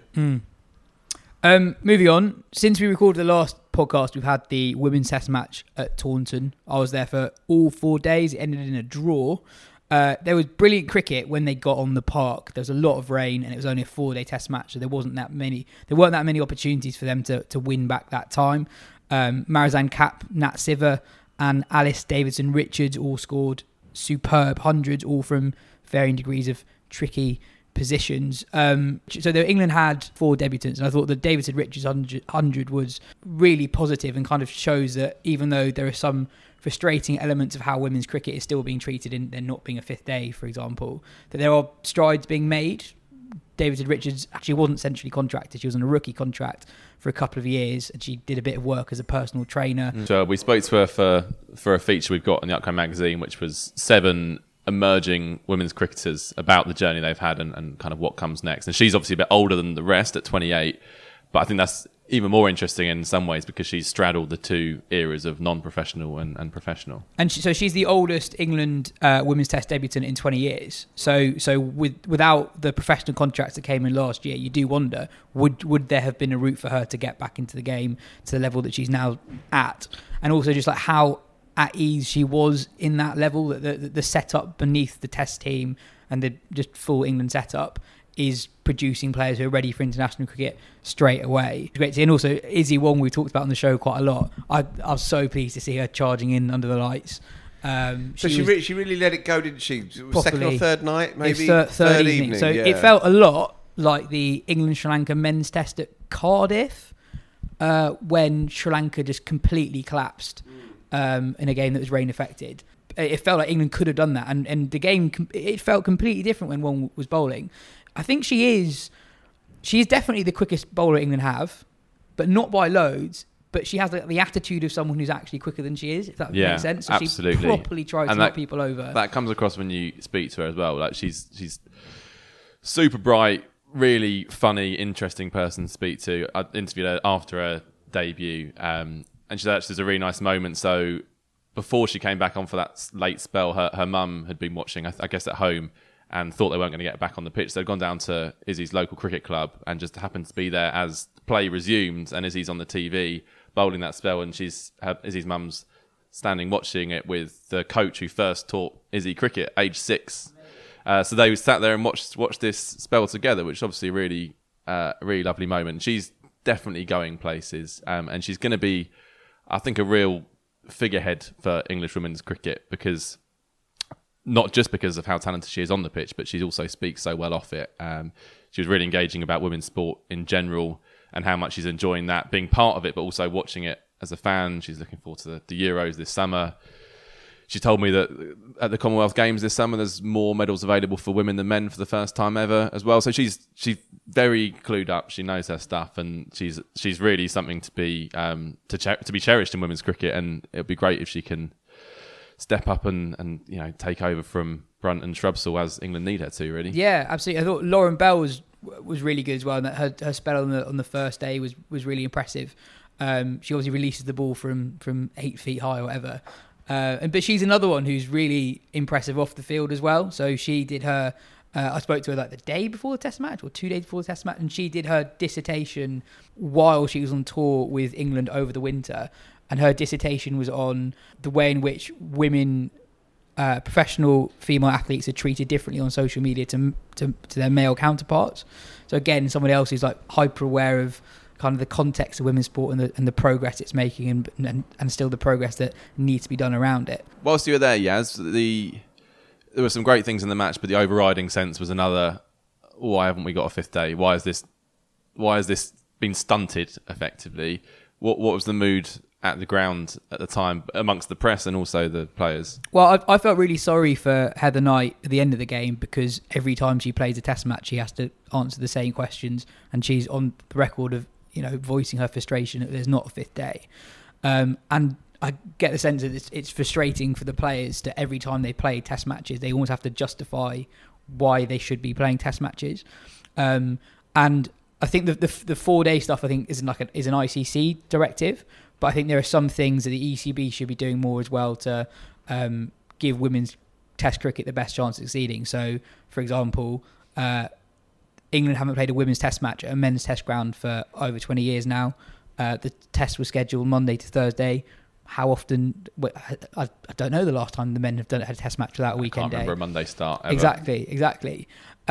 Moving on, since we recorded the last podcast, we've had the women's test match at Taunton. I was there for all 4 days. It ended in a draw. There was brilliant cricket when they got on the park. There was a lot of rain, and it was only a 4-day test match, so there weren't that many opportunities for them to win back that time. Marizanne Kapp, Nat Siver, and Alice Davidson Richards all scored superb hundreds, all from varying degrees of tricky positions. So England had 4 debutants, and I thought the Davidson Richards 100 was really positive and kind of shows that even though there are some frustrating elements of how women's cricket is still being treated in there not being a 5th day, for example, that there are strides being made. Davidson Richards actually wasn't centrally contracted. She was on a rookie contract for a couple of years, and she did a bit of work as a personal trainer. So we spoke to her for a feature we've got in the upcoming magazine, which was 7 emerging women's cricketers about the journey they've had and kind of what comes next. And she's obviously a bit older than the rest at 28, but I think that's even more interesting in some ways because she's straddled the 2 eras of non-professional and professional. And so she's the oldest England women's test debutant in 20 years. So without the professional contracts that came in last year, you do wonder, would there have been a route for her to get back into the game to the level that she's now at? And also just like how at ease she was in that level, that the setup beneath the test team and the just full England setup is producing players who are ready for international cricket straight away. It's great to see. And also Izzy Wong, we talked about on the show quite a lot. I was so pleased to see her charging in under the lights. She really let it go, didn't she? Properly. Second or third night, maybe? Third evening. So yeah. It felt a lot like the England-Sri Lanka men's test at Cardiff when Sri Lanka just completely collapsed in a game that was rain affected. It felt like England could have done that, and the game, it felt completely different when Wong was bowling. I think she is definitely the quickest bowler England have, but not by loads. But she has the attitude of someone who's actually quicker than she is, if that makes sense. So absolutely. She properly tries to knock people over. That comes across when you speak to her as well. Like she's super bright, really funny, interesting person to speak to. I interviewed her after her debut, and she said actually there's a really nice moment. So before she came back on for that late spell, her mum had been watching, I guess, at home, and thought they weren't going to get back on the pitch. So they'd gone down to Izzy's local cricket club and just happened to be there as play resumed, and Izzy's on the TV bowling that spell, and Izzy's mum's standing watching it with the coach who first taught Izzy cricket, age 6. So they sat there and watched this spell together, which is obviously a really lovely moment. She's definitely going places, and she's going to be, I think, a real figurehead for English women's cricket, because not just because of how talented she is on the pitch, but she also speaks so well off it. She was really engaging about women's sport in general and how much she's enjoying that, being part of it, but also watching it as a fan. She's looking forward to the Euros this summer. She told me that at the Commonwealth Games this summer, there's more medals available for women than men for the first time ever as well. So she's very clued up. She knows her stuff, and she's really something to be cherished in women's cricket. And it'd be great if she can step up and take over from Brunt and Shrubsall, as England need her to. Really, yeah, absolutely. I thought Lauren Bell was really good as well. And her spell on the first day was really impressive. She obviously releases the ball from 8 feet high or whatever. But she's another one who's really impressive off the field as well. So she did her, I spoke to her like the day before the test match or 2 days before the test match, and she did her dissertation while she was on tour with England over the winter. And her dissertation was on the way in which women, professional female athletes, are treated differently on social media to their male counterparts. So again, someone else who's like hyper aware of kind of the context of women's sport and the progress it's making, and still the progress that needs to be done around it. Whilst you were there, Yaz, there were some great things in the match, but the overriding sense was another, why haven't we got a fifth day? Why has this been stunted effectively? What was the mood at the ground at the time amongst the press and also the players? Well, I felt really sorry for Heather Knight at the end of the game, because every time she plays a test match, she has to answer the same questions, and she's on the record of voicing her frustration that there's not a fifth day. And I get the sense that it's frustrating for the players to every time they play test matches, they almost have to justify why they should be playing test matches. And I think the 4-day stuff, I think, is an ICC directive, but I think there are some things that the ECB should be doing more as well to give women's test cricket the best chance of succeeding. So, for example, England haven't played a women's test match at a men's test ground for over 20 years now. The test was scheduled Monday to Thursday. How often? I don't know the last time the men have had a test match without a weekend day. I can't remember a Monday start ever. Exactly.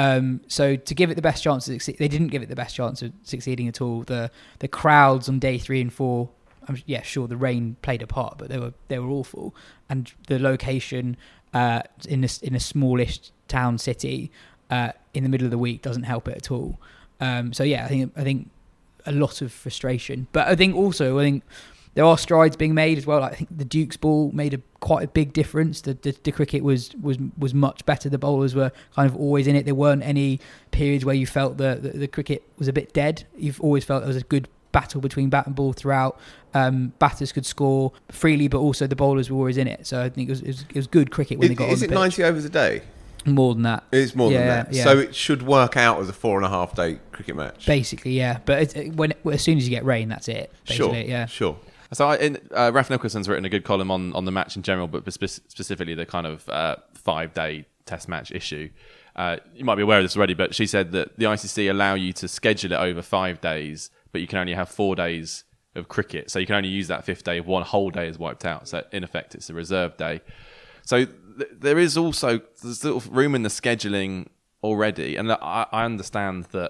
So to give it the best chance of succeeding, they didn't give it the best chance of succeeding at all. The crowds on day 3 and 4, sure the rain played a part, but they were awful. And the location in a smallish town city in the middle of the week doesn't help it at all. I think a lot of frustration, but I think there are strides being made as well. I think the Duke's ball made quite a big difference. The cricket was much better. The bowlers were kind of always in it. There weren't any periods where you felt the cricket was a bit dead. You've always felt there was a good battle between bat and ball throughout. Batters could score freely, but also the bowlers were always in it. So I think it was good cricket when they got on the pitch. Is it 90 overs a day? More than that. It's more than that. Yeah. So it should work out as a 4.5 day cricket match. Basically, yeah. But as soon as you get rain, that's it. Basically, Sure. So Raf Nicholson's written a good column on the match in general, but specifically the kind of 5-day test match issue. You might be aware of this already, but she said that the ICC allow you to schedule it over 5 days, but you can only have 4 days of cricket. So you can only use that 5th day if one whole day is wiped out. So in effect, it's a reserve day. So there's sort of room in the scheduling already, and I understand that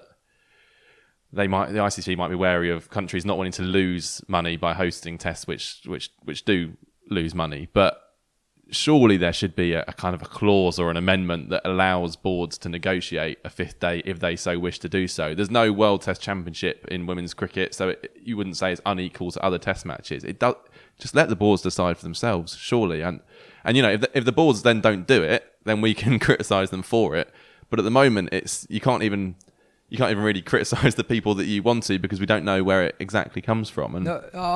the ICC might be wary of countries not wanting to lose money by hosting tests which do lose money, but surely there should be a kind of a clause or an amendment that allows boards to negotiate a 5th day if they so wish to do so. There's no World Test Championship in women's cricket, so you wouldn't say it's unequal to other test matches. It does. Just let the boards decide for themselves, surely. And if the boards then don't do it, then we can criticise them for it. But at the moment, you can't even really criticise the people that you want to, because we don't know where it exactly comes from. And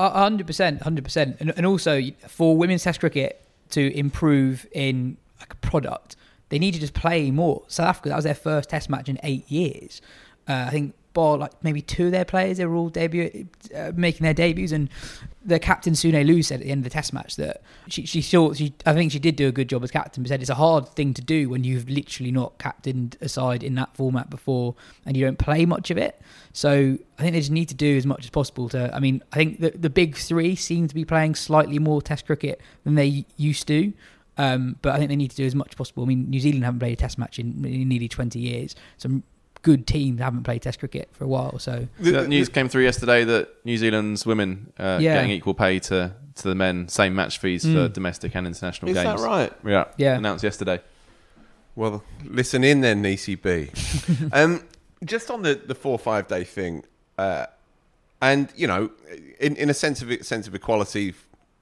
100%. And also, for women's test cricket to improve in like a product, they need to just play more. South Africa, that was their first test match in 8 years. I think bar like maybe 2 of their players, they were all making their debuts, and the captain Sune Lu said at the end of the Test match that I think she did do a good job as captain, but said it's a hard thing to do when you've literally not captained a side in that format before and you don't play much of it. So I think they just need to do as much as possible to. I mean, I think the big three seem to be playing slightly more Test cricket than they used to. But I think they need to do as much as possible. I mean, New Zealand haven't played a Test match in nearly 20 years. Some good teams haven't played Test cricket for a while. So that news came through yesterday that New Zealand's women getting equal pay to the men, same match fees for domestic and international games. Is that right? Yeah. Announced yesterday. Well, listen in then, ECB. Just on the 4 or 5 day thing, and you know, in a sense of equality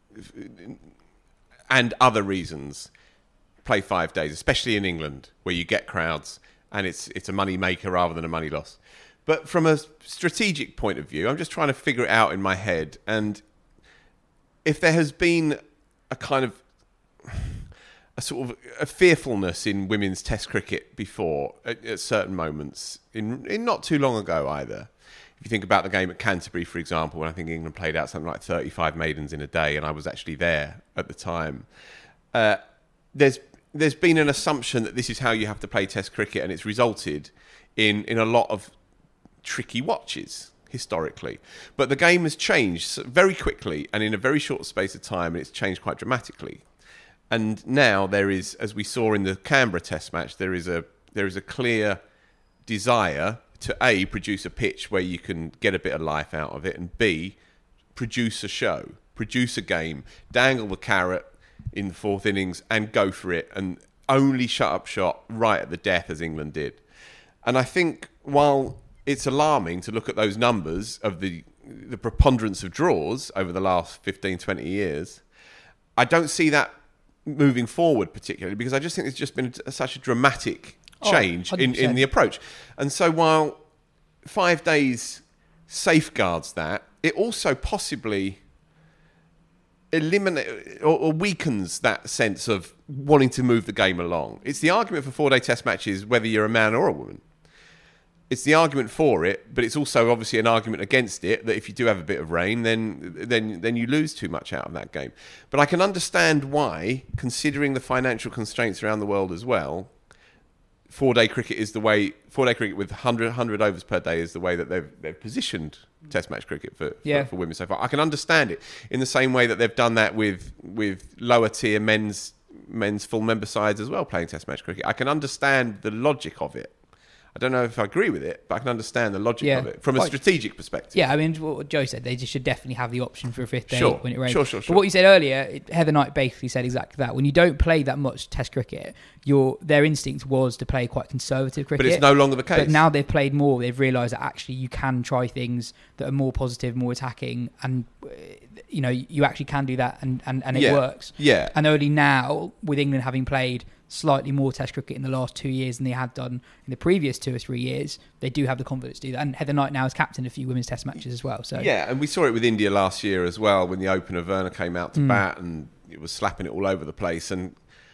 and other reasons, play 5 days, especially in England where you get crowds and it's a money maker rather than a money loss. But from a strategic point of view, I'm just trying to figure it out in my head. And if there has been a kind of a sort of a fearfulness in women's Test cricket before at certain moments, in not too long ago either. If you think about the game at Canterbury, for example, when I think England played out something like 35 maidens in a day, and I was actually there at the time, there's been an assumption that this is how you have to play Test cricket, and it's resulted in a lot of tricky watches historically. But the game has changed very quickly and in a very short space of time, and it's changed quite dramatically. And now there is, as we saw in the Canberra Test match, there is a clear desire to A, produce a pitch where you can get a bit of life out of it, and B, produce a show, produce a game, dangle the carrot in the fourth innings and go for it, and only shut up shop right at the death as England did. And I think while it's alarming to look at those numbers of the preponderance of draws over the last 15, 20 years, I don't see that moving forward particularly, because I just think there's just been such a dramatic change in the approach. And so while 5 days safeguards that, it also possibly eliminate or weakens that sense of wanting to move the game along. It's the argument for 4 day Test matches whether you're a man or a woman. It's the argument for it, but it's also obviously an argument against it, that if you do have a bit of rain, then you lose too much out of that game. But I can understand why, considering the financial constraints around the world as well, 4 day cricket is the way. 4 day cricket with 100 overs per day is the way that they've positioned Test match cricket for women so far. I can understand it in the same way that they've done that with lower tier men's full member sides as well, playing Test match cricket. I can understand the logic of it. I don't know if I agree with it, but I can understand the logic of it from a strategic perspective. Yeah, I mean, what Joe said, they just should definitely have the option for a 5th day when it rains. Sure. But what you said earlier, Heather Knight basically said exactly that. When you don't play that much Test cricket, their instinct was to play quite conservative cricket. But it's no longer the case. But now they've played more, they've realised that actually you can try things that are more positive, more attacking, and you actually can do that, and it works. Yeah. And only now, with England having played slightly more Test cricket in the last 2 years than they had done in the previous 2 or 3 years, they do have the confidence to do that. And Heather Knight now has captained a few women's Test matches as well. So yeah, and we saw it with India last year as well, when the opener Verna came out to bat and it was slapping it all over the place. And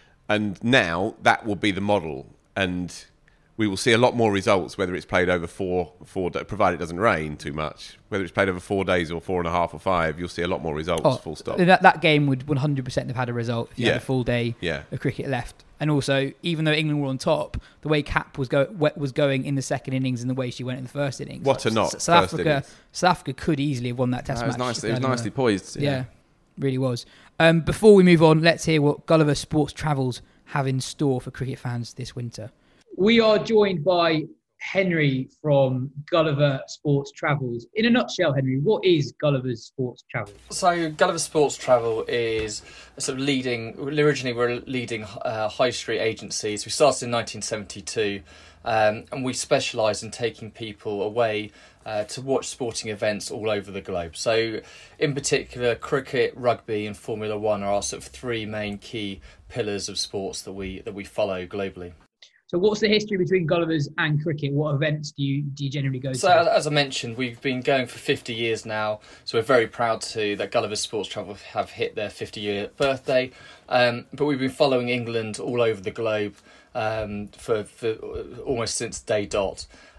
now that will be the model, and we will see a lot more results, whether it's played over four days, provided it doesn't rain too much. Whether it's played over 4 days or 4.5 or 5, you'll see a lot more results, full stop. That game would 100% have had a result if you had a full day of cricket left. And also, even though England were on top, the way Cap was going in the second innings and the way she went in the first innings. South Africa could easily have won that Test match. It was nicely poised. Yeah, really was. Before we move on, let's hear what Gulliver Sports Travels have in store for cricket fans this winter. We are joined by Henry from Gulliver Sports Travels. In a nutshell, Henry, what is Gulliver Sports Travels? So Gulliver Sports Travel is a sort of originally we're a leading high street agency. So we started in 1972 and we specialise in taking people away to watch sporting events all over the globe. So in particular, cricket, rugby and Formula One are our sort of 3 main key pillars of sports that we follow globally. So what's the history between Gulliver's and cricket? What events do you generally go to? So as I mentioned, we've been going for 50 years now. So we're very proud that Gulliver's Sports Travel have hit their 50-year birthday. But we've been following England all over the globe for almost since day dot.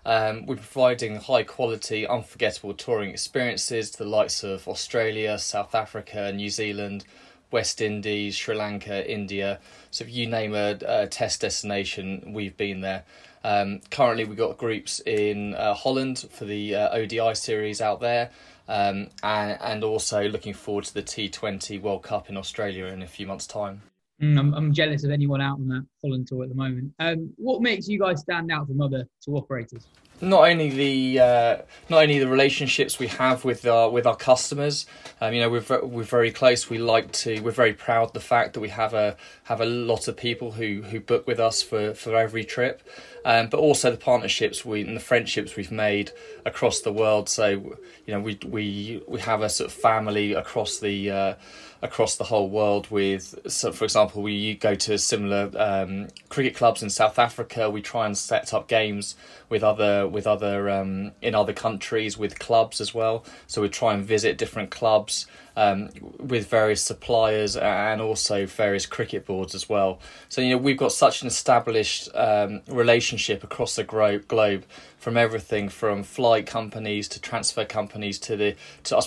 We're providing high quality, unforgettable touring experiences to the likes of Australia, South Africa, New Zealand, West Indies, Sri Lanka, India. So if you name a test destination, we've been there. Currently, we've got groups in Holland for the ODI series out there, and also looking forward to the T20 World Cup in Australia in a few months' time. I'm jealous of anyone out on that Holland tour at the moment. What makes you guys stand out from other tour operators? Not only the relationships we have with our customers, we're very close. We're very proud of the fact that we have a lot of people who book with us for every trip, but also the partnerships and the friendships we've made across the world. So we have a sort of family across the whole world with, so for example, we go to similar cricket clubs in South Africa. We try and set up games with other in other countries with clubs as well. So we try and visit different clubs with various suppliers and also various cricket boards as well. So we've got such an established relationship across the globe, from everything from flight companies to transfer companies to the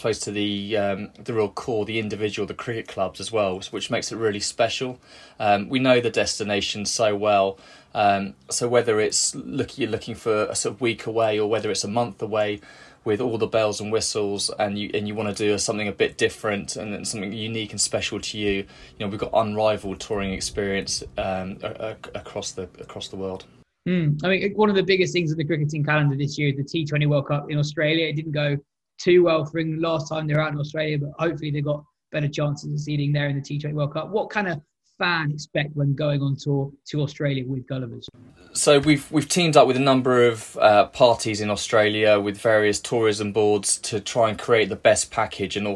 real core, the individual, the cricket clubs as well, which makes it really special. We know the destination so well. So whether it's you're looking for a sort of week away or whether it's a month away, with all the bells and whistles, and you want to do something a bit different and something unique and special to you, we've got unrivaled touring experience across the world. I mean, one of the biggest things in the cricketing calendar this year is the T20 World Cup in Australia. It didn't go too well for England last time they were out in Australia, but hopefully they've got better chances of seeding there in the T20 World Cup. What kind of fan expect when going on tour to Australia with Gullivers? So we've teamed up with a number of parties in Australia with various tourism boards to try and create the best package and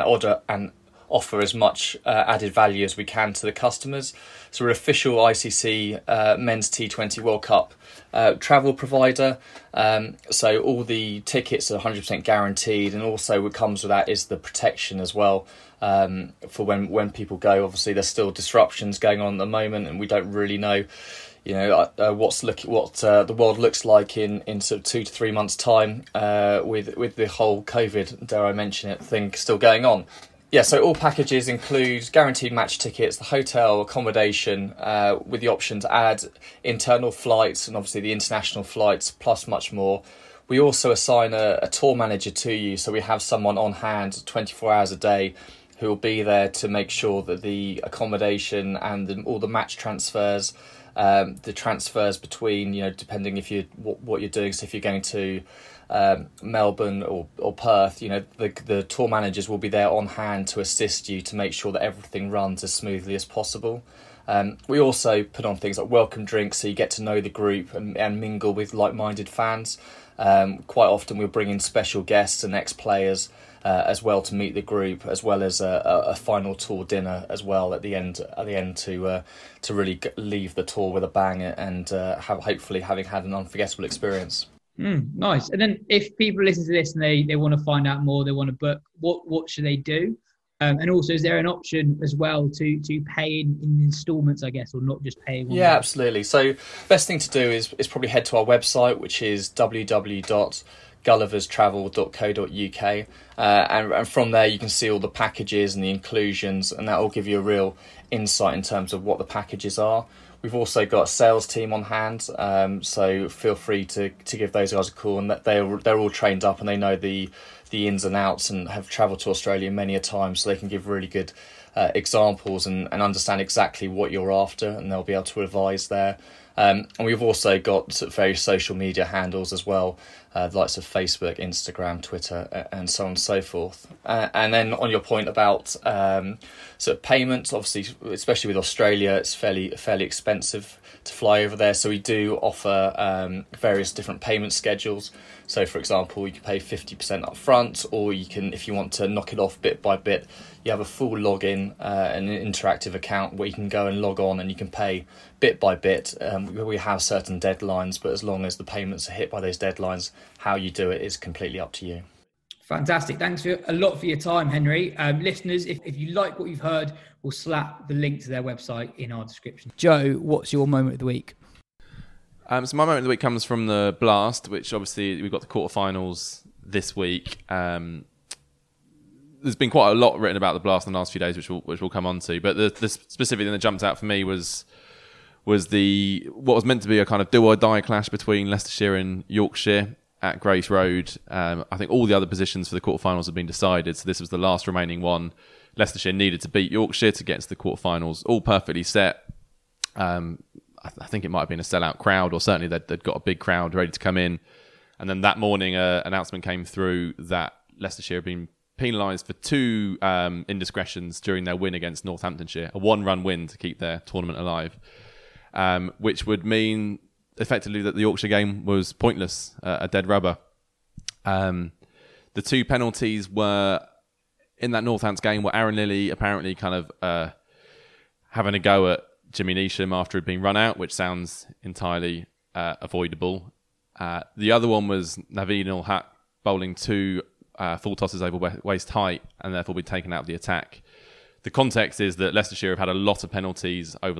offer as much added value as we can to the customers. So we're an official ICC Men's T20 World Cup travel provider. So all the tickets are 100% guaranteed, and also what comes with that is the protection as well. For when people go, obviously there's still disruptions going on at the moment, and we don't really know, what the world looks like in sort of 2 to 3 months' time with the whole COVID, dare I mention it, thing still going on. Yeah, so all packages include guaranteed match tickets, the hotel accommodation, with the option to add internal flights and obviously the international flights, plus much more. We also assign a tour manager to you, so we have someone on hand 24 hours a day who will be there to make sure that the accommodation and all the match transfers, the transfers between, depending what you're doing. So if you're going to Melbourne or Perth, the tour managers will be there on hand to assist you to make sure that everything runs as smoothly as possible. We also put on things like welcome drinks, so you get to know the group and mingle with like-minded fans. Quite often we'll bring in special guests and ex-players as well to meet the group, as well as a final tour dinner as well at the end to really leave the tour with a bang and hopefully having had an unforgettable experience. Nice. And then if people listen to this and they want to find out more, they want to book, what should they do? And also, is there an option as well to pay in instalments, I guess, or not just pay one? Yeah, absolutely. So best thing to do is probably head to our website, which is www.gulliverstravel.co.uk, and from there you can see all the packages and the inclusions, and that will give you a real insight in terms of what the packages are. We've also got a sales team on hand, so feel free to give those guys a call, and that they're all trained up and they know the ins and outs and have travelled to Australia many a time, so they can give really good examples and understand exactly what you're after, and they'll be able to advise there. And we've also got sort of various social media handles as well, the likes of Facebook, Instagram, Twitter, and so on and so forth. And then on your point about sort of payments, obviously, especially with Australia, it's fairly expensive to fly over there. So we do offer various different payment schedules. So, for example, you can pay 50% up front, or you can, if you want to knock it off bit by bit, you have a full login, an interactive account where you can go and log on and you can pay bit by bit. We have certain deadlines, but as long as the payments are hit by those deadlines, how you do it is completely up to you. Fantastic. Thanks a lot for your time, Henry. Listeners, if you like what you've heard, we'll slap the link to their website in our description. Joe, what's your moment of the week? So my moment of the week comes from the Blast, which obviously we've got the quarterfinals this week. There's been quite a lot written about the Blast in the last few days, which we'll come on to. But the specific thing that jumped out for me was what was meant to be a kind of do or die clash between Leicestershire and Yorkshire at Grace Road. I think all the other positions for the quarterfinals have been decided, so this was the last remaining one. Leicestershire needed to beat Yorkshire to get to the quarterfinals, all perfectly set. I think it might have been a sellout crowd, or certainly they'd got a big crowd ready to come in. And then that morning, an announcement came through that Leicestershire had been penalised for 2 indiscretions during their win against Northamptonshire, a 1-run win to keep their tournament alive, which would mean effectively that the Yorkshire game was pointless, a dead rubber. The 2 penalties were in that Northants game were Aaron Lilly apparently kind of having a go at Jimmy Neesham after he'd been run out, which sounds entirely avoidable. The other one was Naveen ul-Haq bowling 2 full tosses over waist height and therefore be taken out of the attack. The context is that Leicestershire have had a lot of penalties over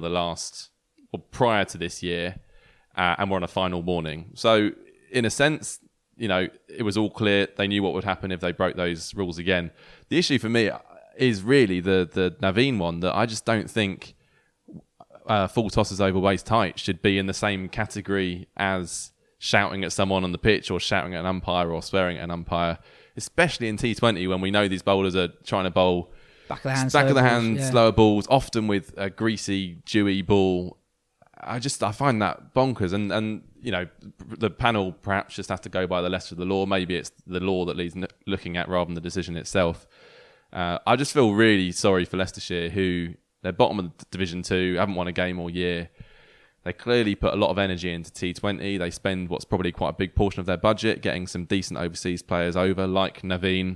prior to this year, and were on a final warning. So, in a sense, it was all clear. They knew what would happen if they broke those rules again. The issue for me is really the Naveen one, that I just don't think full tosses over waist height should be in the same category as shouting at someone on the pitch or shouting at an umpire or swearing at an umpire, especially in T20 when we know these bowlers are trying to bowl back of the hand, slower balls, often with a greasy, dewy ball. I find that bonkers, and the panel perhaps just have to go by the letter of the law. Maybe it's the law that needs looking at rather than the decision itself. I just feel really sorry for Leicestershire, who they're bottom of Division 2, haven't won a game all year. They clearly put a lot of energy into T20. They spend what's probably quite a big portion of their budget getting some decent overseas players over, like Naveen.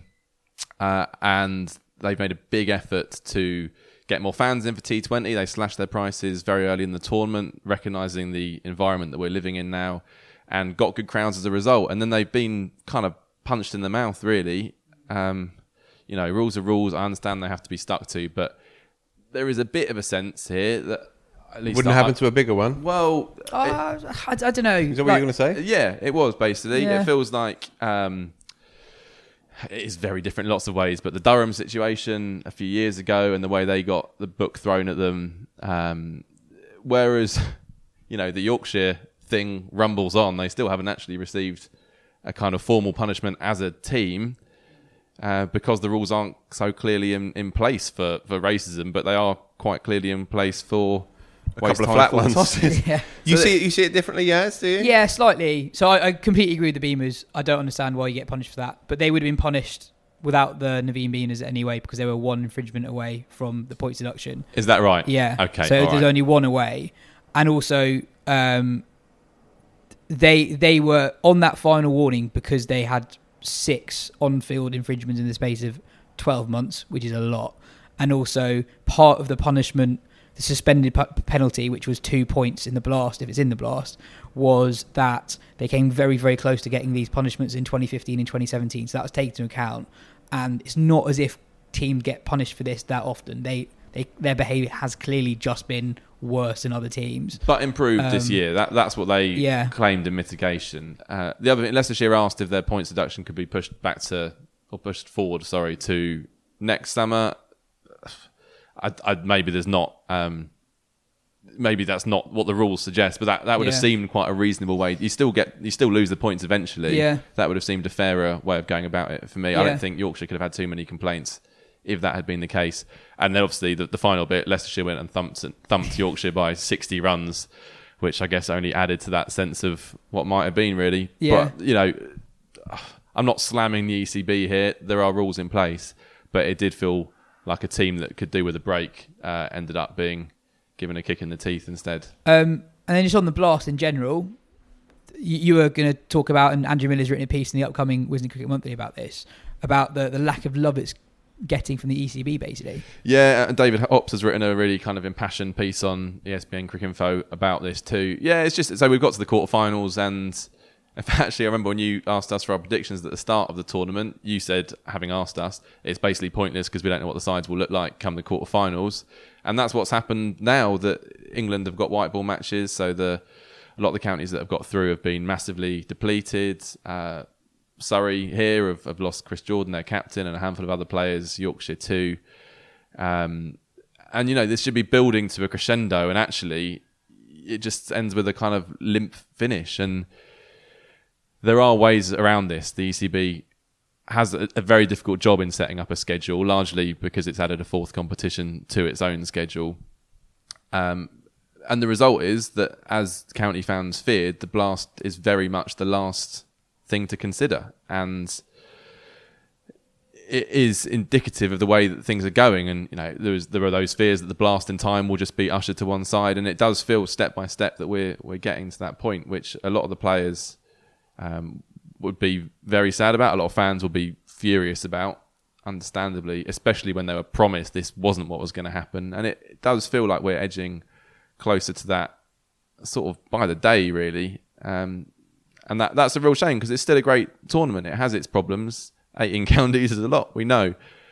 And they've made a big effort to get more fans in for T20. They slashed their prices very early in the tournament, recognising the environment that we're living in now, and got good crowds as a result. And then they've been kind of punched in the mouth, really. Rules are rules. I understand they have to be stuck to, but there is a bit of a sense here that at least wouldn't happen to a bigger one. Well, I don't know. Is that what you're going to say? Yeah, it was basically. Yeah. It feels like it is very different in lots of ways. But the Durham situation a few years ago and the way they got the book thrown at them, whereas the Yorkshire thing rumbles on, they still haven't actually received a kind of formal punishment as a team. Because the rules aren't so clearly in place for racism, but they are quite clearly in place for a couple of flat ones. Yeah. You see it differently, Yaz, do you? Yeah, slightly. So I completely agree with the Beamers. I don't understand why you get punished for that, but they would have been punished without the Naveen Beaners anyway, because they were 1 infringement away from the points deduction. Is that right? Yeah. Okay. So there's only 1 away, and also they were on that final warning because they had 6 on-field infringements in the space of 12 months, which is a lot. And also part of the punishment, the suspended penalty, which was 2 points in the Blast, if it's in the Blast, was that they came very, very close to getting these punishments in 2015 and 2017. So that was taken into account. And it's not as if teams get punished for this that often. Their behaviour has clearly just been worse than other teams, but improved this year. That's what they claimed in mitigation. The other thing, Leicestershire asked if their points deduction could be pushed forward to next summer. Maybe there's not. Maybe that's not what the rules suggest, but that would have seemed quite a reasonable way. You still lose the points eventually. Yeah. That would have seemed a fairer way of going about it for me. I don't think Yorkshire could have had too many complaints if that had been the case. And then obviously the final bit, Leicestershire went and thumped Yorkshire by 60 runs, which I guess only added to that sense of what might have been, really. Yeah. But, I'm not slamming the ECB here. There are rules in place, but it did feel like a team that could do with a break ended up being given a kick in the teeth instead. And then just on the Blast in general, you were going to talk about, and Andrew Miller's written a piece in the upcoming Wisden Cricket Monthly about this, about the lack of love it's getting from the ECB, basically. Yeah, and David Ops has written a really kind of impassioned piece on ESPN Cricinfo about this too. Yeah, it's just, so we've got to the quarterfinals, and actually I remember when you asked us for our predictions at the start of the tournament, you said, having asked us, it's basically pointless because we don't know what the sides will look like come the quarterfinals. And that's what's happened now, that England have got white ball matches, so the a lot of the counties that have got through have been massively depleted. Surrey here have lost Chris Jordan, their captain, and a handful of other players, Yorkshire too. And, this should be building to a crescendo, and actually it just ends with a kind of limp finish. And there are ways around this. The ECB has a very difficult job in setting up a schedule, largely because it's added a fourth competition to its own schedule. And the result is that, as county fans feared, the Blast is very much the last thing to consider. And it is indicative of the way that things are going. And, there are those fears that the Blast in time will just be ushered to one side. And it does feel step by step that we're getting to that point, which a lot of the players would be very sad about. A lot of fans will be furious about, understandably, especially when they were promised this wasn't what was going to happen. And it does feel like we're edging closer to that sort of by the day, really. And that's a real shame, because it's still a great tournament. It has its problems. 18 counties is a lot, we know.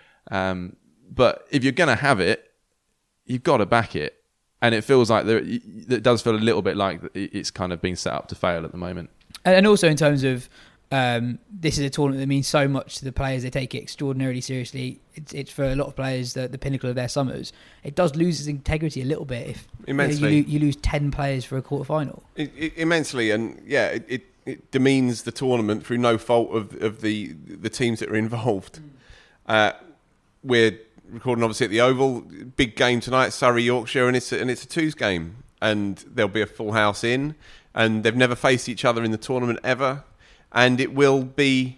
But if you're going to have it, you've got to back it. And it feels like it does feel a little bit like it's kind of been set up to fail at the moment. And also in terms of this is a tournament that means so much to the players. They take it extraordinarily seriously. It's for a lot of players the pinnacle of their summers. It does lose its integrity a little bit if you lose 10 players for a quarter-final. Immensely, and it demeans the tournament through no fault of the teams that are involved. We're recording obviously at the Oval. Big game tonight, Surrey Yorkshire, and it's a twos game, and there'll be a full house in, and they've never faced each other in the tournament ever, and it will be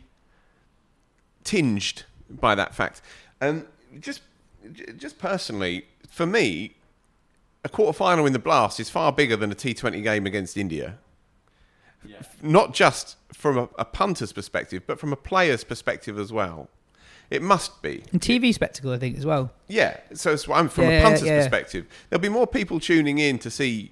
tinged by that fact. And just personally, for me, a quarter-final in the Blast is far bigger than a T20 game against India. Yeah. Not just from a punter's perspective, but from a player's perspective as well. It must be. And TV spectacle, I think, as well. Yeah. So I'm from a punter's perspective. There'll be more people tuning in to see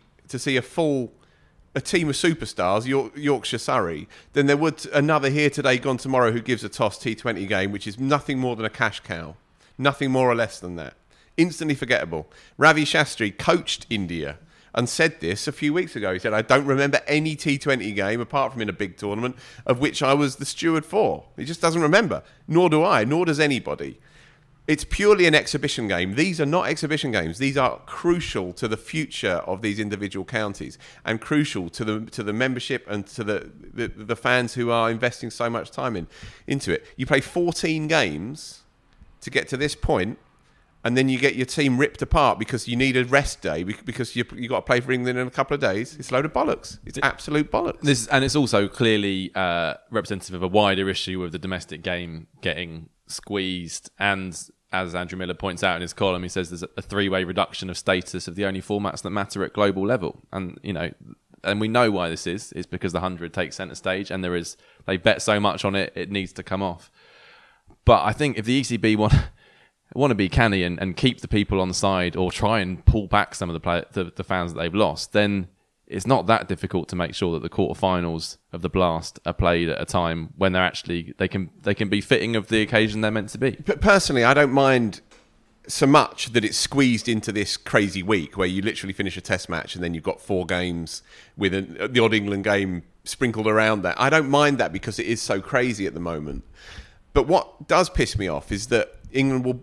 a team of superstars, Yorkshire Surrey, than there would another here today, gone tomorrow, who gives a toss T20 game, which is nothing more than a cash cow. Nothing more or less than that. Instantly forgettable. Ravi Shastri coached India and said this a few weeks ago. He said, I don't remember any T20 game, apart from in a big tournament, of which I was the steward for. He just doesn't remember. Nor do I, nor does anybody. It's purely an exhibition game. These are not exhibition games. These are crucial to the future of these individual counties, and crucial to the membership and to the fans who are investing so much time into it. You play 14 games to get to this point, and then you get your team ripped apart because you need a rest day because you got to play for England in a couple of days. It's a load of bollocks. It's absolute bollocks. And it's also clearly representative of a wider issue of the domestic game getting squeezed. And as Andrew Miller points out in his column, he says there's a three-way reduction of status of the only formats that matter at global level. And and we know why this is. It's because the 100 takes centre stage, and they bet so much on it, it needs to come off. But I think if the ECB want to be canny and keep the people on side, or try and pull back some of the fans that they've lost, then it's not that difficult to make sure that the quarterfinals of the Blast are played at a time when they can be fitting of the occasion they're meant to be. But personally, I don't mind so much that it's squeezed into this crazy week where you literally finish a test match and then you've got 4 games with the odd England game sprinkled around that. I don't mind that because it is so crazy at the moment. But what does piss me off is that England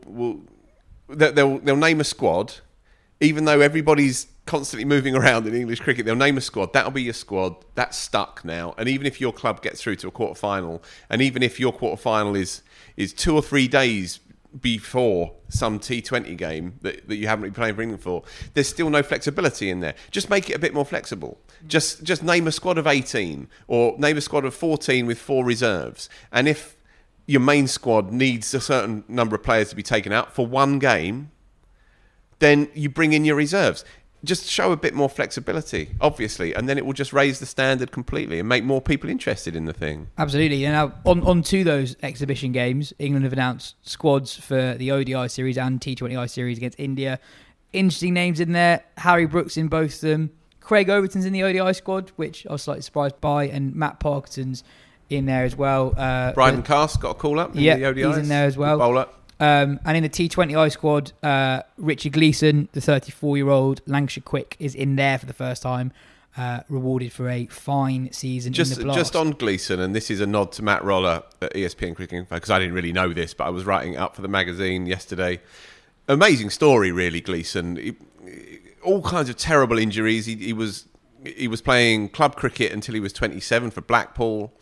they'll name a squad, even though everybody's constantly moving around in English cricket. They'll name a squad. That'll be your squad. That's stuck now. And even if your club gets through to a quarter-final, and even if your quarter-final is 2 or 3 days before some T20 game that you haven't been playing for England for, there's still no flexibility in there. Just make it a bit more flexible. Just name a squad of 18, or name a squad of 14 with 4 reserves. And if your main squad needs a certain number of players to be taken out for one game, then you bring in your reserves. Just show a bit more flexibility, obviously, and then it will just raise the standard completely and make more people interested in the thing. Absolutely. And now on to those exhibition games, England have announced squads for the ODI series and T20I series against India. Interesting names in there. Harry Brooks in both of them. Craig Overton's in the ODI squad, which I was slightly surprised by, and Matt Parkinson's in there as well. Bryden Cast got a call up in the ODIs. He's in there as well. Bowler. And in the T20I squad, Richard Gleeson, the 34-year-old Lancashire Quick, is in there for the first time. rewarded for a fine season in the Blast. Just on Gleeson, and this is a nod to Matt Roller at ESPN Cricket Info, because I didn't really know this, but I was writing it up for the magazine yesterday. Amazing story, really, Gleeson. All kinds of terrible injuries. He was playing club cricket until he was 27 for Blackpool.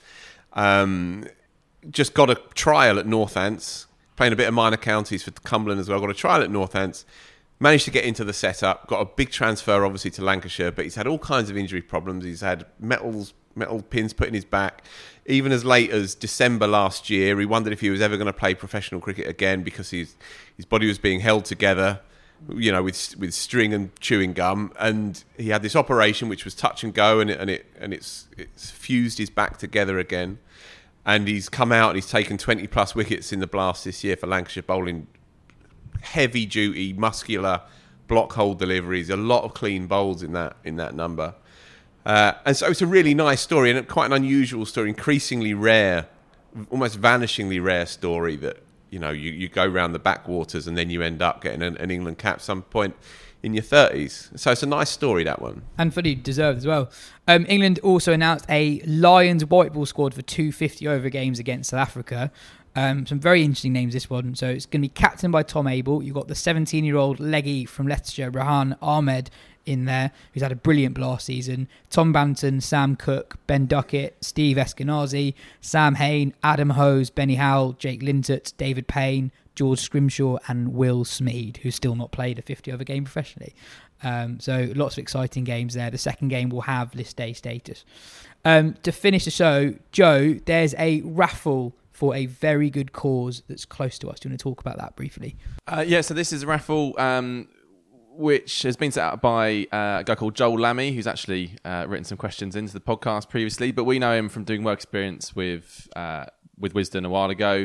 Just got a trial at Northants, playing a bit of minor counties for Cumberland as well. Got a trial at Northants. Managed to get into the setup. Got a big transfer, obviously, to Lancashire, but he's had all kinds of injury problems. He's had metal pins put in his back. Even as late as December last year, he wondered if he was ever going to play professional cricket again because his body was being held together, with string and chewing gum. And he had this operation which was touch and go, and it's fused his back together again. And he's come out and he's taken 20 plus wickets in the Blast this year for Lancashire, bowling heavy duty, muscular block hole deliveries, a lot of clean bowls in that number. And so it's a really nice story and quite an unusual story, increasingly rare, almost vanishingly rare story that, you go around the backwaters and then you end up getting an England cap some point in your 30s. So it's a nice story, that one. And fully deserved as well. England also announced a Lions white ball squad for 250 over games against South Africa. Some very interesting names, this one. So it's going to be captained by Tom Abel. You've got the 17-year-old leggy from Leicestershire, Rehan Ahmed, in there, who's had a brilliant Blast season. Tom Banton, Sam Cook, Ben Duckett, Steve Eskenazi, Sam Hain, Adam Hose, Benny Howell, Jake Lintott, David Payne, George Scrimshaw and Will Smead, who's still not played a 50-over game professionally. So lots of exciting games there. The second game will have list day status. To finish the show, Joe, there's a raffle for a very good cause that's close to us. Do you want to talk about that briefly? So this is a raffle which has been set up by a guy called Joel Lammy, who's actually written some questions into the podcast previously, but we know him from doing work experience with Wisden a while ago.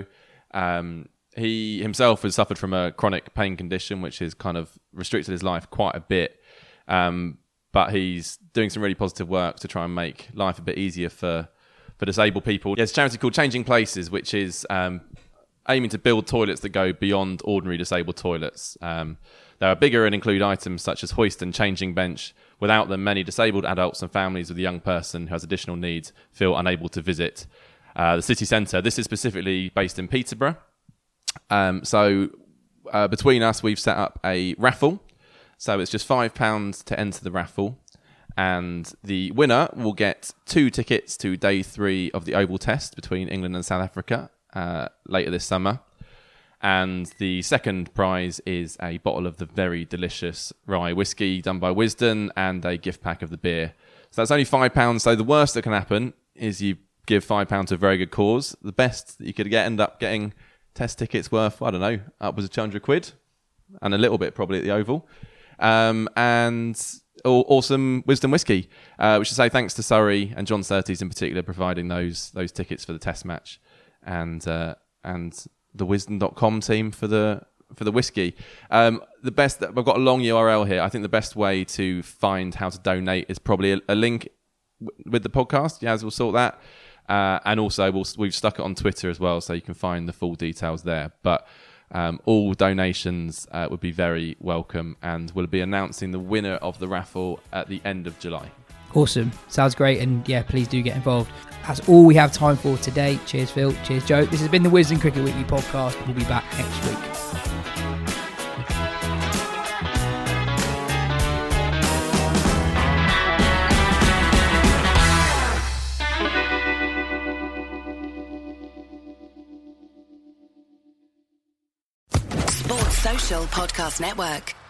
He himself has suffered from a chronic pain condition, which has kind of restricted his life quite a bit. But he's doing some really positive work to try and make life a bit easier for disabled people. There's a charity called Changing Places, which is aiming to build toilets that go beyond ordinary disabled toilets. They are bigger and include items such as hoist and changing bench. Without them, many disabled adults and families with a young person who has additional needs feel unable to visit the city centre. This is specifically based in Peterborough. So between us, we've set up a raffle. So it's just £5 to enter the raffle. And the winner will get 2 tickets to day 3 of the Oval Test between England and South Africa later this summer. And the second prize is a bottle of the very delicious rye whiskey done by Wisden and a gift pack of the beer. So that's only £5. So the worst that can happen is you give £5 to a very good cause. The best that you could end up getting test tickets worth, I don't know, upwards of £200 and a little bit probably at the Oval. And awesome Wisden whiskey. We should say thanks to Surrey and John Surtees in particular providing those tickets for the test match, and the Wisden.com team for the whiskey. The best, I've got a long URL here. I think the best way to find how to donate is probably a link with the podcast. Yaz will sort that. And also we've stuck it on Twitter as well, so you can find the full details there. But all donations would be very welcome, and we'll be announcing the winner of the raffle at the end of July. Awesome. Sounds great. And yeah, please do get involved. That's all we have time for today. Cheers, Phil. Cheers, Joe. This has been the Wisden Cricket Weekly podcast. We'll be back next week. Sports Social Podcast Network.